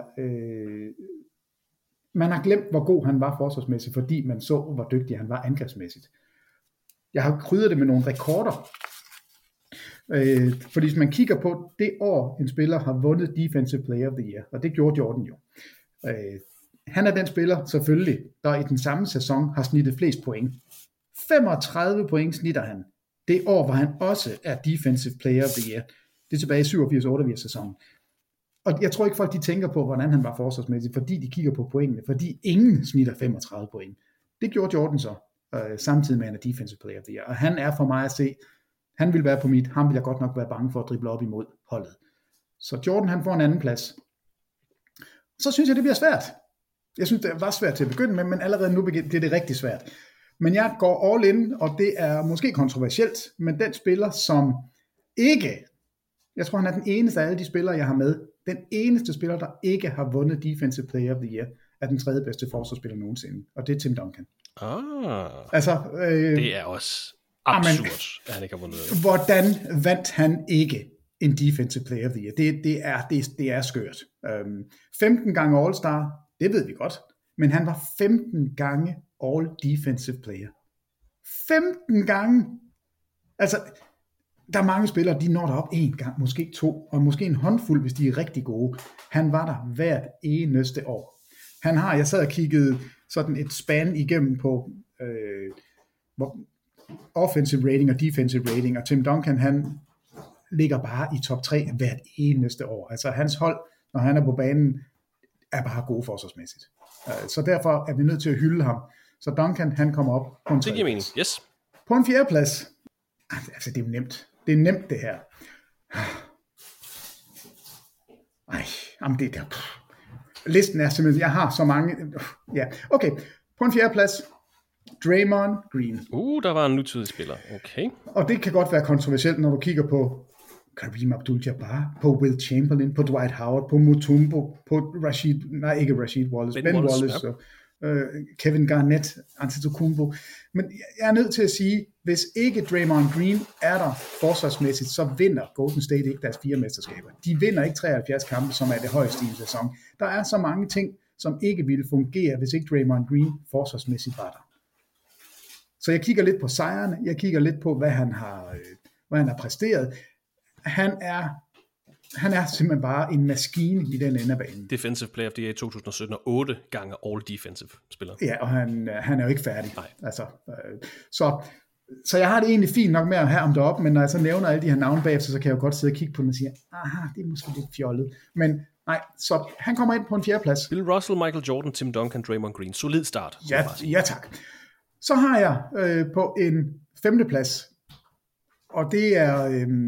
man har glemt, hvor god han var forsvarsmæssigt, fordi man så, hvor dygtig han var angrebsmæssigt. Jeg har krydret det med nogle rekorder. Fordi hvis man kigger på det år, en spiller har vundet Defensive Player of the Year, og det gjorde Jordan jo. Han er den spiller, selvfølgelig, der i den samme sæson har snittet flest point. 35 point snitter han. Det år, hvor han også er Defensive Player of the Year. Det er tilbage i 87-88 sæsonen. Og jeg tror ikke folk, de tænker på, hvordan han var forsvarsmæssigt, fordi de kigger på pointene, fordi ingen snitter 35 point. Det gjorde Jordan så, samtidig med han er Defensive Player of the Year. Og han er for mig at se, han vil være på mit, ham vil jeg godt nok være bange for at drible op imod holdet. Så Jordan, han får en anden plads. Så synes jeg, det bliver svært. Jeg synes, det var svært til at begynde med, men allerede nu bliver det rigtig svært. Men jeg går all in, og det er måske kontroversielt, men den spiller, som ikke, jeg tror, han er den eneste af alle de spillere, jeg har med, den eneste spiller, der ikke har vundet Defensive Player of the Year, er den tredje bedste forsvarsspiller nogensinde, og det er Tim Duncan. Altså, det er også absurd, at han ikke har vundet. Hvordan vandt han ikke en Defensive Player of the Year? Det er skørt. 15 gange All-Star, det ved vi godt, men han var 15 gange All-Defensive Player. 15 gange! Altså, der er mange spillere, de når derop en gang, måske 2, og måske en håndfuld, hvis de er rigtig gode. Han var der hvert eneste år. Jeg sad og kiggede sådan et span igennem på offensive rating og defensive rating, og Tim Duncan, han ligger bare i top 3 hvert eneste år. Altså hans hold, når han er på banen, er bare gode forsvarsmæssigt. Så derfor er vi nødt til at hylde ham. Så Duncan, han kommer op på en 3. Det giver mening, yes. På en 4. plads. Altså, det er nemt. Det er nemt, det her. Jamen det der. Listen er simpelthen, jeg har så mange. Ja, okay. På en 4. plads. Draymond Green. Der var en nutidig spiller. Okay. Og det kan godt være kontroversielt, når du kigger på Kareem Abdul-Jabbar, på Will Chamberlain, på Dwight Howard, på Mutombo, på Ben Wallace, ja. Kevin Garnett, Antetokounmpo. Men jeg er nødt til at sige, hvis ikke Draymond Green er der forsvarsmæssigt, så vinder Golden State ikke deres 4 mesterskaber. De vinder ikke 73 kampe, som er det højeste i en sæson. Der er så mange ting, som ikke ville fungere, hvis ikke Draymond Green forsvarsmæssigt var der. Så jeg kigger lidt på sejrene, jeg kigger lidt på, hvad han har præsteret. han er simpelthen bare en maskine i den ende af banen. Defensive Player of the Year i 2017 og 8 gange All Defensive spiller. Ja, og han er jo ikke færdig. Nej. Altså, så jeg har det egentlig fint nok med at have ham deroppe, men når jeg så nævner alle de her navne bagefter, så kan jeg jo godt sidde og kigge på den og sige, aha, det er måske lidt fjollet. Men nej, så han kommer ind på en 4. plads. Bill Russell, Michael Jordan, Tim Duncan, Draymond Green. Solid start. Ja tak. Så har jeg på en 5. plads, og det er...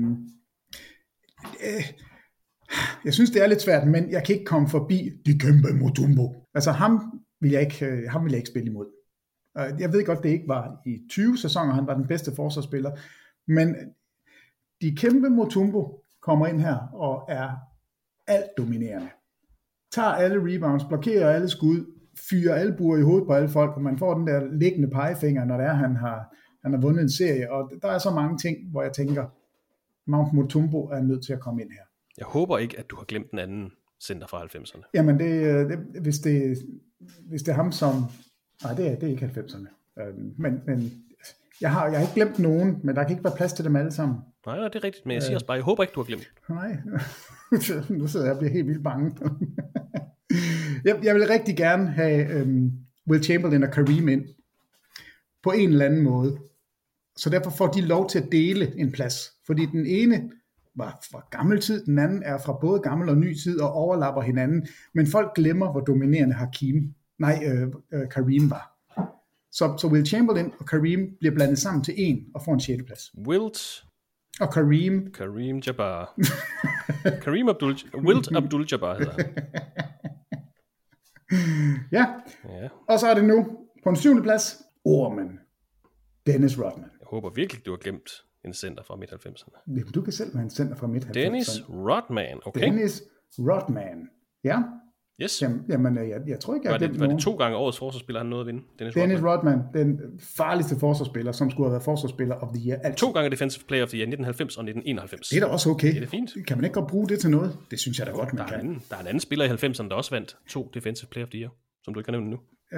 jeg synes, det er lidt svært, men jeg kan ikke komme forbi Dikembe Mutombo. Altså ham vil jeg ikke spille imod. Jeg ved godt, det ikke var i 20 sæsoner, han var den bedste forsvarsspiller, men Dikembe Mutombo kommer ind her og er alt dominerende. Tager alle rebounds, blokerer alle skud, fyrer albuer i hovedet på alle folk, og man får den der liggende pegefinger, når det er, han har vundet en serie, og der er så mange ting, hvor jeg tænker, Mount Mutombo er nødt til at komme ind her. Jeg håber ikke, at du har glemt den anden center fra 90'erne. Jamen, hvis det er ham som... Nej, det er ikke 90'erne. Men jeg har ikke glemt nogen, men der kan ikke være plads til dem alle sammen. Nej, det er rigtigt, men jeg siger også bare, jeg håber ikke, du har glemt. Nej, nu sidder jeg og bliver helt vildt bange. Jeg vil rigtig gerne have Will Chamberlain og Kareem ind på en eller anden måde. Så derfor får de lov til at dele en plads. Fordi den ene var fra gammel tid, den anden er fra både gammel og ny tid og overlapper hinanden. Men folk glemmer, hvor dominerende Kareem var. Så Will Chamberlain og Kareem bliver blandet sammen til en og får en 6. plads. Wilt og Kareem Jabbar. Wilt Abdul-Jabbar hedder han. Ja, og så er det nu på en 7. plads, ormen Dennis Rodman. Jeg håber virkelig, du har glemt en center fra midt-90'erne. Jamen, du kan selv være en center fra midt-90'erne. Dennis Rodman, okay. Dennis Rodman, ja. Yes. Jamen, jeg tror ikke, jeg har glemt nogen. Var det 2 gange årets forsvarsspiller, han nåede at vinde? Dennis Rodman, den farligste forsvarsspiller, som skulle have været forsvarsspiller of the year. Altid. 2 gange Defensive Player of the Year, 1990 og 1991. Det er da også okay. Det er fint. Kan man ikke godt bruge det til noget? Det synes jeg da godt, man kan. Der er en anden spiller i 90'erne, der også vandt 2 Defensive Player of the Year, som du ikke har nævnt nu.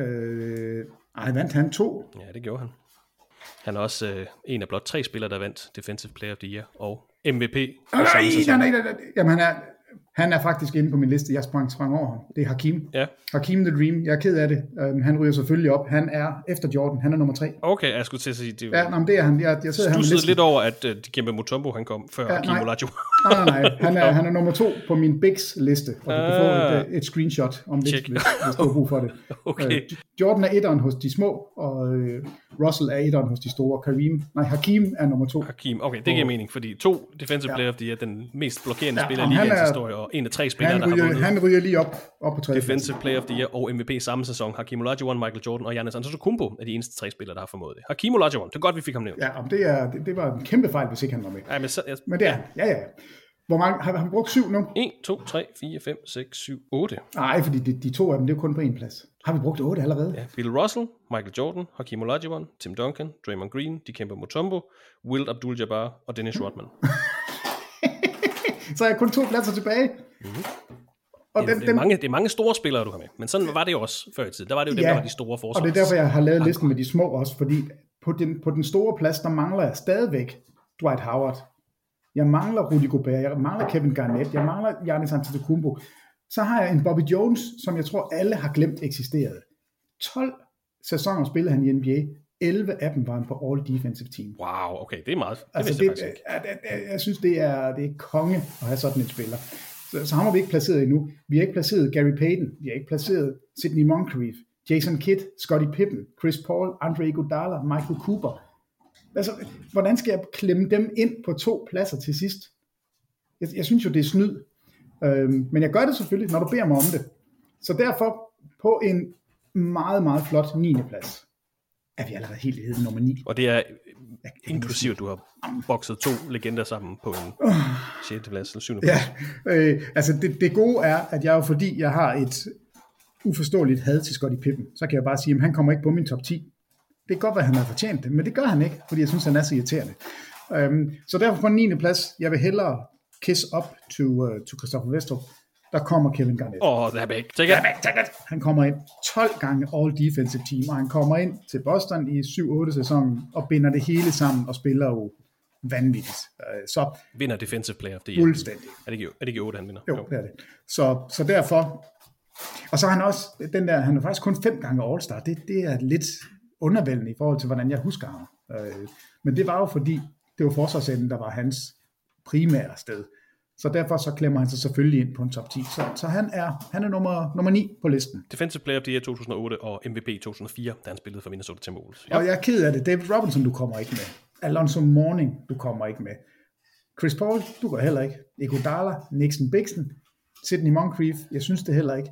Vandt han 2? Ja, det gjorde han. Han er også en af blot 3 spillere, der vandt Defensive Player of the Year og MVP. Nej. Jamen, han er faktisk inde på min liste. Jeg sprang over ham. Det er Hakeem. Ja. Hakeem the Dream. Jeg er ked af det. Han ryger selvfølgelig op. Han er efter Jordan. Han er nummer 3. Okay, jeg skulle til at sige det. Ja, det er han. Jeg sidder stussede lidt over, at Dikembe Mutombo han kom før Hakeem Olajuwon. Nej. Han er nummer 2 på min Bigs liste. Og du kan få et screenshot om det, hvis du har brug for det. Okay. Jordan er 1'eren hos de små, og Russell er 1'eren hos de store. Hakeem er nummer 2. Hakeem, okay, det giver mening, fordi 2 Defensive Player of the Year, den mest blokerende spiller i ligaens historie, og en af 3 spillere, der har vundet. Han ryger lige op på 3. Defensive Player of the Year og MVP samme sæson. Hakeem Olajuwon, Michael Jordan og Giannis Antetokounmpo er de eneste 3 spillere, der har formået det. Hakeem Olajuwon, det er godt, vi fik ham nævnt. Ja, det var en kæmpe fejl, hvis ikke han var med. Ja, men det er ja. Hvor mange har vi brugt 7 nu? 1, 2, 3, 4, 5, 6, 7, 8. Nej, fordi de 2 af dem, det er kun på en plads. Har vi brugt 8 allerede? Ja, Bill Russell, Michael Jordan, Hakeem Olajuwon, Tim Duncan, Draymond Green, Dikembe Mutombo, Wilt Abdul-Jabbar og Dennis Rodman. Så er jeg kun 2 pladser tilbage. Mm-hmm. Og det er mange store spillere, du har med. Men sådan var det jo også før i tiden. Der var det jo dem, der var de store forsvars. Og det er derfor, jeg har lavet listen med de små også. Fordi på den store plads, der mangler jeg stadigvæk Dwight Howard. Jeg mangler Rudy Gobert. Jeg mangler Kevin Garnett. Jeg mangler Giannis Antetokounmpo. Så har jeg en Bobby Jones, som jeg tror alle har glemt eksisterede. 12 sæsoner spillede han i NBA. 11 af dem var han på All Defensive Team. Wow, okay, det er meget. Jeg synes, det er konge at have sådan en spiller. Så ham har vi ikke placeret endnu. Vi har ikke placeret Gary Payton. Vi har ikke placeret Sidney Moncrief, Jason Kidd, Scottie Pippen, Chris Paul, Andre Iguodala, Michael Cooper. Altså, hvordan skal jeg klemme dem ind på 2 pladser til sidst? Jeg synes jo, det er snyd. Men jeg gør det selvfølgelig, når du beder mig om det. Så derfor på en meget, meget flot 9. plads er vi allerede helt i nummer 9. Og det er inklusivt, du har bokset 2 legender sammen på en 6. plads eller 7. plads. Ja, altså det gode er, at jeg jo fordi jeg har et uforståeligt had til Scottie Pippen, så kan jeg bare sige, at han kommer ikke på min top 10. Det kan godt være, at han har fortjent det, men det gør han ikke, fordi jeg synes, han er så irriterende. Så derfor på en 9. plads, jeg vil hellere kiss up to Christopher Westbrook. Der kommer Kevin Garnett. They're back. Take it. Han kommer ind 12 gange All Defensive Team, og han kommer ind til Boston i 7-8 sæsonen og binder det hele sammen og spiller jo vanvittigt. Så vinder Defensive Player of the Year. Fuldstændig. Er det ikke 8, han vinder? Jo, det er det. Så derfor, og så har han også, han er faktisk kun 5 gange All-Star. Det er lidt undervældende i forhold til, hvordan jeg husker ham. Men det var jo fordi, det var forsvarsenden, der var hans primære sted. Så derfor så klemmer han sig selvfølgelig ind på en top 10. Så han er nummer 9 på listen. Defensive Player of the Year 2008 og MVP 2004, da han spillede for Minnesota Timberwolves. Ja. Og jeg er ked af det. David Robinson, du kommer ikke med. Alonzo Mourning, du kommer ikke med. Chris Paul, du går heller ikke. Iguodala, Nixon Bixen, Sidney Moncrief, jeg synes det heller ikke.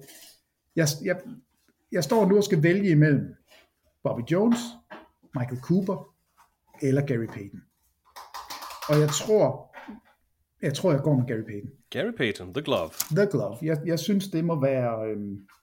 Jeg står nu og skal vælge imellem Bobby Jones, Michael Cooper eller Gary Payton. Og jeg tror, jeg går med Gary Payton. Gary Payton, The Glove. The Glove. Jeg synes, det må være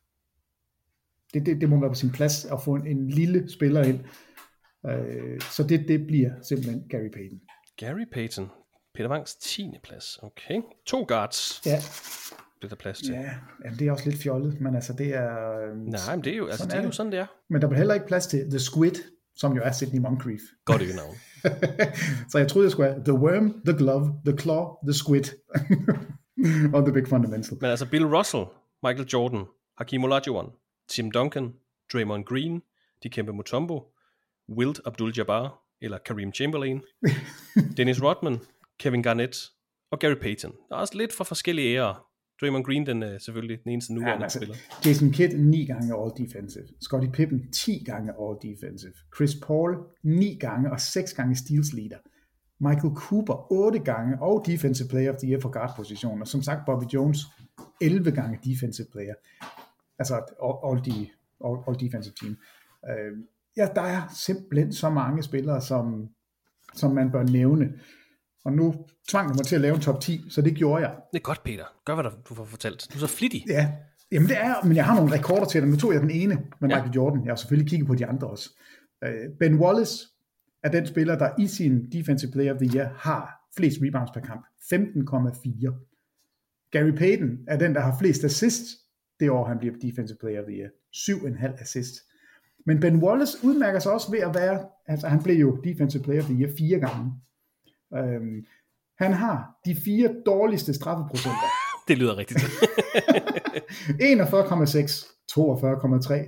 det må være på sin plads at få en lille spiller ind. Så det bliver simpelthen Gary Payton. Gary Payton. Peter Wangs 10. plads. Okay. 2 guards. Ja. Det er der plads til. Ja, det er også lidt fjollet, men altså det er... Nej, men det er jo sådan, det er. Men der bliver heller ikke plads til The Squid, som jo er Sidney Moncrief. Godt ikke navn. Så jeg troede, jeg skulle have The Worm, The Glove, The Claw, The Squid og The Big Fundamental. Men altså Bill Russell, Michael Jordan, Hakeem Olajuwon, Tim Duncan, Draymond Green, Dikembe Mutombo, Wilt Abdul-Jabbar eller Kareem Chamberlain, Dennis Rodman, Kevin Garnett og Gary Payton. Der er også lidt for forskellige ærer. Draymond Green, den er selvfølgelig den eneste nuværende spiller. Jason Kidd 9 gange All-Defensive. Scottie Pippen 10 gange All-Defensive. Chris Paul 9 gange og 6 gange Steals Leader. Michael Cooper 8 gange og Defensive Player of the Year for guard-position. Og som sagt Bobby Jones 11 gange Defensive Player. Altså All-Defensive Team. Der er simpelthen så mange spillere, som man bør nævne. Og nu tvang du mig til at lave en top 10, så det gjorde jeg. Det er godt, Peter. Gør, hvad du får fortalt. Du er så flittig. Ja, jamen det er, men jeg har nogle rekorder til dig. Nu tog jeg den ene med Michael Jordan. Jeg har selvfølgelig kigget på de andre også. Ben Wallace er den spiller, der i sin Defensive Player of the Year har flest rebounds per kamp. 15,4. Gary Payton er den, der har flest assists det år, han bliver Defensive Player of the Year. 7,5 assists. Men Ben Wallace udmærker sig også ved at være, altså han blev jo Defensive Player of the Year 4 gange. Han har de 4 dårligste straffeprocenter. Det lyder rigtigt. 41,6, 42,3,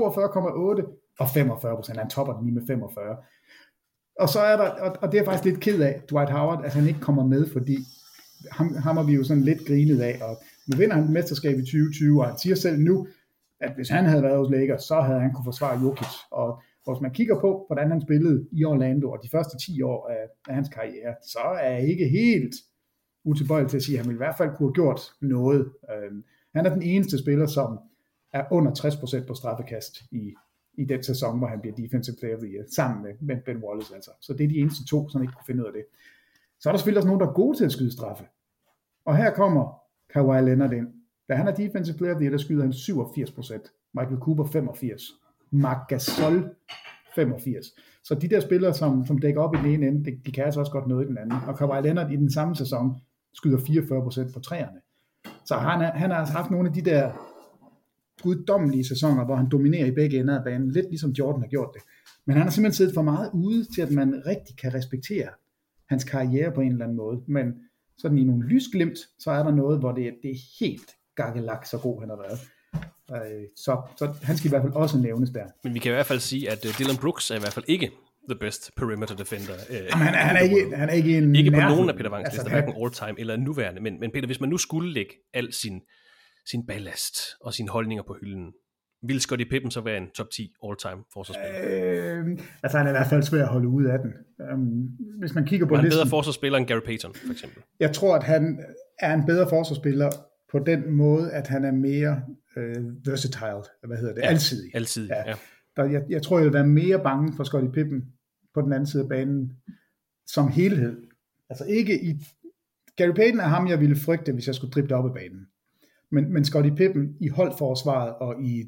42,8 og 45%. Han topper den lige med 45. Og så er der, og det er faktisk lidt ked af, Dwight Howard, at han ikke kommer med, fordi ham har vi jo sådan lidt grinet af, og nu vinder han et mesterskab i 2020, og han siger selv nu, at hvis han havde været hos Lakers, så havde han kunne forsvare Jokic. Og hvis man kigger på, hvordan han spillede i Orlando, og de første 10 år af hans karriere, så er jeg ikke helt utilbøjelig til at sige, at han ville i hvert fald kunne have gjort noget. Han er den eneste spiller, som er under 60% på straffekast i den sæson, hvor han bliver Defensive Player of the Year, sammen med Ben Wallace altså. Så det er de eneste 2, som ikke kunne finde ud af det. Så er der selvfølgelig også nogen, der er gode til at skyde straffe. Og her kommer Kawhi Leonard ind. Da han er Defensive Player of the Year, der skyder han 87%. Michael Cooper 85%. Marc Gasol 85. Så de der spillere, som dækker op i den ene ende, de kan altså også godt noget i den anden. Og Kawhi Leonard i den samme sæson skyder 44% på træerne. Så han har haft nogle af de der guddommelige sæsoner, hvor han dominerer i begge ender af banen, lidt ligesom Jordan har gjort det. Men han har simpelthen siddet for meget ude til, at man rigtig kan respektere hans karriere på en eller anden måde. Men sådan i nogle lysglimt, så er der noget, hvor det er helt gakkelak, så god han har været. Så han skal i hvert fald også nævnes der. Men vi kan i hvert fald sige, at Dillon Brooks er i hvert fald ikke the best perimeter defender. Han er ikke en ikke på nogen af Peter Wangs lister, hverken all-time eller nuværende. Men Peter, hvis man nu skulle lægge al sin ballast og sine holdninger på hylden, ville Scottie Pippen så være en top 10 all-time forsvarsspiller? Altså han er i hvert fald svær at holde ude af den. Hvis man kigger på listen... listen... Han er bedre forsvarsspiller end Gary Payton, for eksempel. Jeg tror, at han er en bedre forsvarsspiller på den måde, at han er mere versatile, alsidig. Alsidig, ja. Jeg tror, jeg vil være mere bange for Scottie Pippen på den anden side af banen som helhed. Altså ikke i... Gary Payton er ham, jeg ville frygte, hvis jeg skulle drible op ad banen. Men Scottie Pippen i holdforsvaret og i...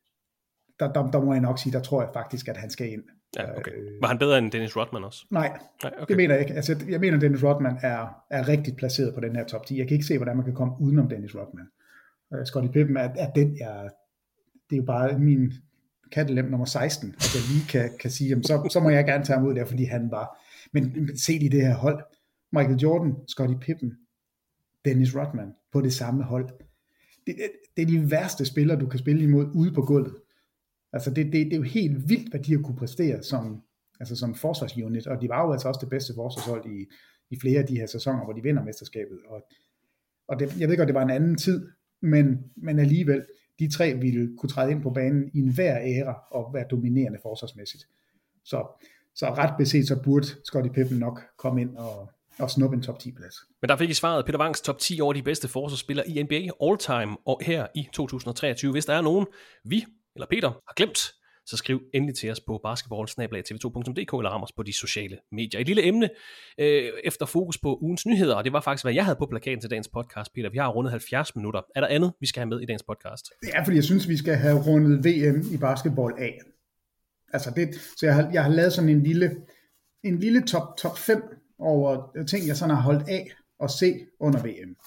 Der må jeg nok sige, der tror jeg faktisk, at han skal ind. Ja, okay. Var han bedre end Dennis Rodman også? Nej, okay. Det mener jeg ikke. Altså, jeg mener, at Dennis Rodman er rigtig placeret på den her top 10. Jeg kan ikke se, hvordan man kan komme udenom Dennis Rodman. Scottie Pippen er den, det er jo bare min kattelem nummer 16, at jeg lige kan sige, jamen, så må jeg gerne tage ham ud der, fordi han var... Men se lige det her hold. Michael Jordan, Scottie Pippen, Dennis Rodman på det samme hold. Det er de værste spillere, du kan spille imod ude på gulvet. Altså det er jo helt vildt, hvad de har kunne præstere som forsvarsunit, og de var jo altså også det bedste forsvarshold i flere af de her sæsoner, hvor de vinder mesterskabet. Og det, jeg ved godt, det var en anden tid, men alligevel, de tre ville kunne træde ind på banen i enhver æra og være dominerende forsvarsmæssigt. Så ret beset, så burde Scottie Pippen nok komme ind og snuppe en top 10-plads. Men der fik I svaret Peter Wangs top 10 over de bedste forsvarsspillere i NBA all-time og her i 2023. Hvis der er nogen, vi eller Peter har glemt, så skriv endelig til os på basketball@tv2.dk eller ram os på de sociale medier. Et lille emne efter fokus på ugens nyheder, og det var faktisk, hvad jeg havde på plakaten til dagens podcast, Peter. Vi har rundet 70 minutter. Er der andet, vi skal have med i dagens podcast? Ja, fordi jeg synes, vi skal have rundet VM i basketball af. Altså så jeg har lavet sådan en lille top 5 over ting, jeg sådan har holdt af at se under VM.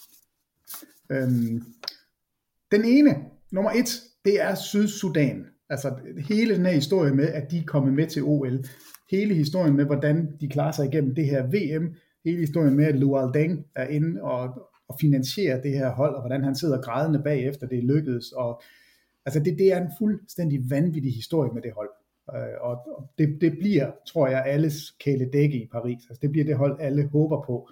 Den ene, nummer 1, det er Sydsudan. Altså hele den her historie med, at de er kommet med til OL. Hele historien med, hvordan de klarer sig igennem det her VM. Hele historien med, at Luol Deng er inde og finansierer det her hold, og hvordan han sidder grædende bagefter, det er lykkedes. Og, altså det er en fuldstændig vanvittig historie med det hold. Og det bliver, tror jeg, alles kæledække i Paris. Altså det bliver det hold, alle håber på,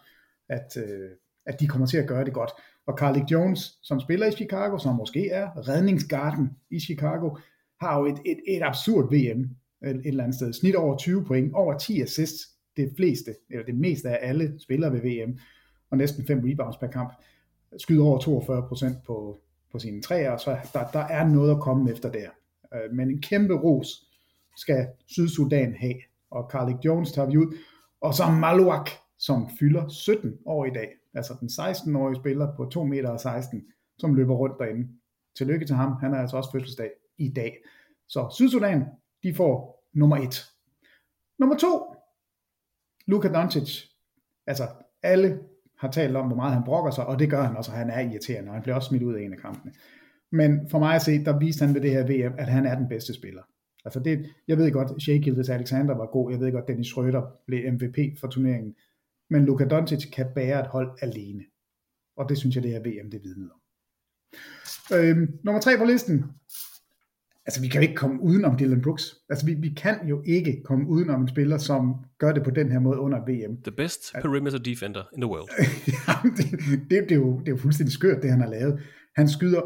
at de kommer til at gøre det godt. Og Carlik Jones, som spiller i Chicago, som måske er redningsgarden i Chicago, har jo et absurd VM et eller andet sted. Snit over 20 point, over 10 assists, det meste af alle spillere ved VM, og næsten 5 rebounds per kamp. Skyder over 42% på sine træer, så der er noget at komme efter der. Men en kæmpe ros skal Sydsudan have, og Carlik Jones tager vi ud, og så Maluak, som fylder 17 år i dag, altså den 16-årige spiller på 2,16 meter, som løber rundt derinde. Tillykke til ham, han er altså også fødselsdag i dag. Så Sydsudan, de får nummer 1. Nummer 2, Luka Doncic. Altså alle har talt om, hvor meget han brokker sig, og det gør han også, og han er irriterende, og han bliver også smidt ud af en af kampene. Men for mig at se, der viste han ved det her VM, at han er den bedste spiller. Altså jeg ved godt, Shai Gilgeous-Alexander var god, jeg ved godt, Dennis Schröder blev MVP for turneringen, men Luka Doncic kan bære et hold alene. Og det synes jeg, det her VM, det vidner om. Nummer 3 på listen. Altså, vi kan jo ikke komme udenom Dillon Brooks. Altså, vi kan jo ikke komme udenom en spiller, som gør det på den her måde under VM. The best perimeter defender in the world. det er jo fuldstændig skørt, det han har lavet. Han skyder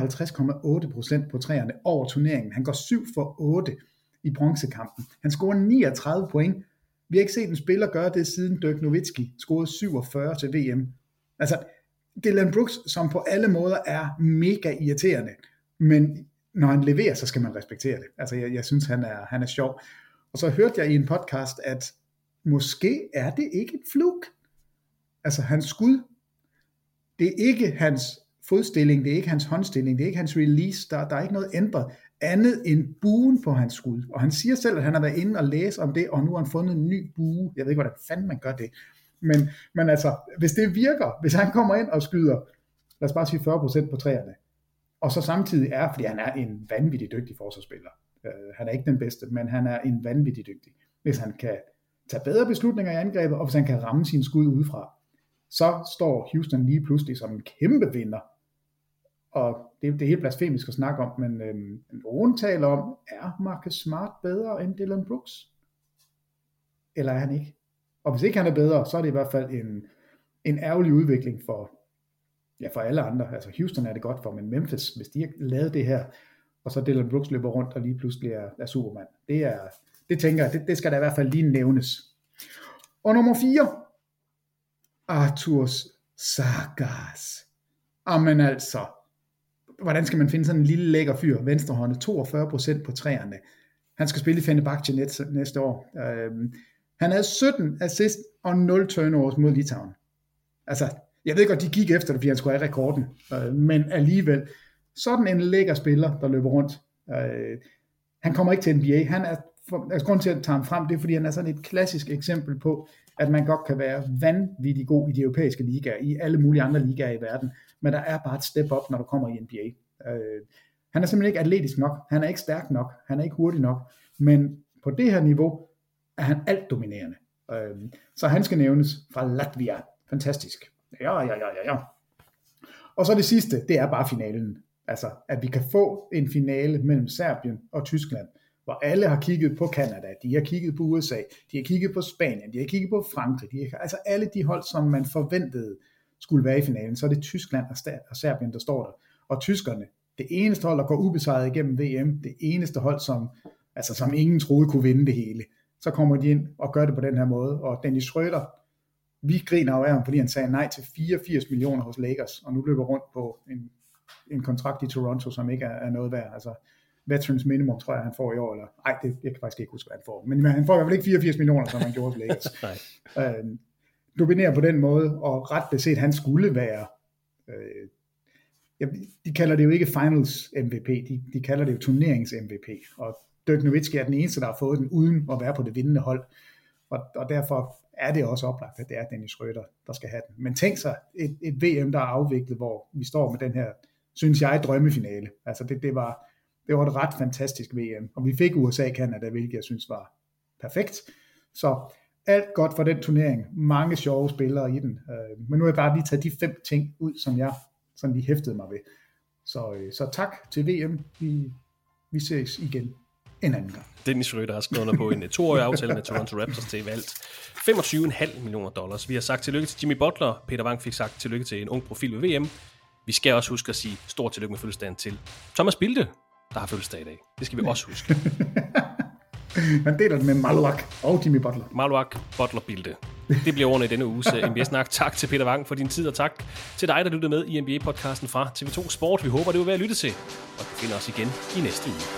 58,8% på træerne over turneringen. Han går 7 for 8 i bronzekampen. Han scorer 39 point. Vi har ikke set en spiller gøre det, siden Dirk Nowitzki scorede 47 til VM. Altså, Dillon Brooks, som på alle måder er mega irriterende, men når han leverer, så skal man respektere det. Altså, jeg synes, han er sjov. Og så hørte jeg i en podcast, at måske er det ikke et fluk. Altså, hans skud, det er ikke hans fodstilling, det er ikke hans håndstilling, det er ikke hans release, der er ikke noget ændret, andet end buen på hans skud. Og han siger selv, at han har været inde og læse om det, og nu har han fundet en ny bue. Jeg ved ikke, hvordan fanden man gør det. Men altså, hvis det virker, hvis han kommer ind og skyder, lad os bare sige 40% på træerne, og så samtidig fordi han er en vanvittig dygtig forsvarsspiller. Han er ikke den bedste, men han er en vanvittig dygtig. Hvis han kan tage bedre beslutninger i angrebet, og hvis han kan ramme sin skud udefra, så står Houston lige pludselig som en kæmpe vinder. Og det er helt blasfemisk at snakke om, men nogen taler om, er Marcus Smart bedre end Dillon Brooks? Eller er han ikke? Og hvis ikke han er bedre, så er det i hvert fald en ærgerlig udvikling for alle andre. Altså Houston er det godt for, men Memphis, hvis de har lavet det her, og så Dillon Brooks løber rundt og lige pludselig er Superman. Det tænker jeg, det skal da i hvert fald lige nævnes. Og nummer 4, Arturas Sargas. Amen altså, hvordan skal man finde sådan en lille lækker fyr, venstrehåndet, 42% på træerne. Han skal spille i Fenerbahce næste år. Han havde 17 assist og 0 turnovers mod Litauen. Altså, jeg ved godt, de gik efter det, fordi han skulle have rekorden, men alligevel, sådan en lækker spiller, der løber rundt. Han kommer ikke til NBA. Grunden til at tage ham frem, det er, fordi han er sådan et klassisk eksempel på, at man godt kan være vanvittig god i de europæiske ligaer, i alle mulige andre ligaer i verden, men der er bare et step up, når du kommer i NBA. Han er simpelthen ikke atletisk nok, han er ikke stærk nok, han er ikke hurtig nok, men på det her niveau er han alt dominerende. Så han skal nævnes fra Latvia. Fantastisk. Ja. Og så det sidste, det er bare finalen. Altså, at vi kan få en finale mellem Serbien og Tyskland, hvor alle har kigget på Canada, de har kigget på USA, de har kigget på Spanien, de har kigget på Frankrig, altså alle de hold, som man forventede skulle være i finalen, så er det Tyskland og Serbien, der står der. Og tyskerne, det eneste hold, der går ubesejret igennem VM, det eneste hold, som ingen troede kunne vinde det hele, så kommer de ind og gør det på den her måde. Og Dennis Schröder, vi griner jo af ham, fordi han sagde nej til 84 millioner hos Lakers, og nu løber rundt på en kontrakt i Toronto, som ikke er noget værd. Altså, veterans minimum, tror jeg, han får i år, eller ej, jeg kan faktisk ikke huske, hvad han får, men han får i hvert fald ikke 84 millioner, som han gjorde hos Lakers. Dominerer på den måde, og ret beset, han skulle være, de kalder det jo ikke finals MVP, de kalder det jo turnerings MVP, og Dirk Nowitzki er den eneste, der har fået den, uden at være på det vindende hold, og derfor er det også oplagt, at det er Dennis Schröder, der skal have den. Men tænk sig, et VM, der er afviklet, hvor vi står med den her, synes jeg, drømmefinale. Altså det var et ret fantastisk VM, og vi fik USA-Canada, hvilket jeg synes var perfekt. Så alt godt for den turnering. Mange sjove spillere i den. Men nu har jeg bare lige taget de 5 ting ud, som jeg sådan lige hæftede mig ved. Så tak til VM. Vi ses igen en anden gang. Dennis Schröder har skrevet på en 2-årig aftale med Toronto Raptors til valgt $25,5 millioner. Vi har sagt tillykke til Jimmy Butler. Peter Wang fik sagt tillykke til en ung profil ved VM. Vi skal også huske at sige stort tillykke med fødselsdagen til Thomas Bilde, der har fødselsdag i dag. Det skal vi også huske. Man deler det med Malwak og Jimmy Butler. Malwak, Butler, Bilde. Det bliver ordene i denne uges NBA-snak. Tak til Peter Wang for din tid, og tak til dig, der lyttede med i NBA-podcasten fra TV2 Sport. Vi håber, det vil være at lytte til, og vi finder os igen i næste uge.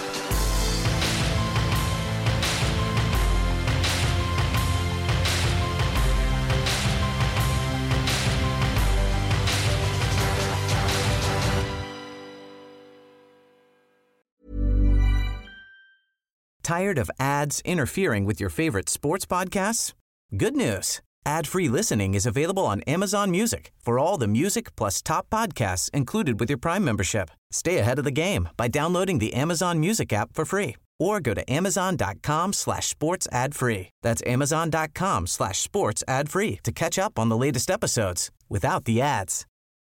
Tired of ads interfering with your favorite sports podcasts? Good news. Ad-free listening is available on Amazon Music for all the music plus top podcasts included with your Prime membership. Stay ahead of the game by downloading the Amazon Music app for free or go to amazon.com/sports ad free. That's amazon.com/sports ad free to catch up on the latest episodes without the ads.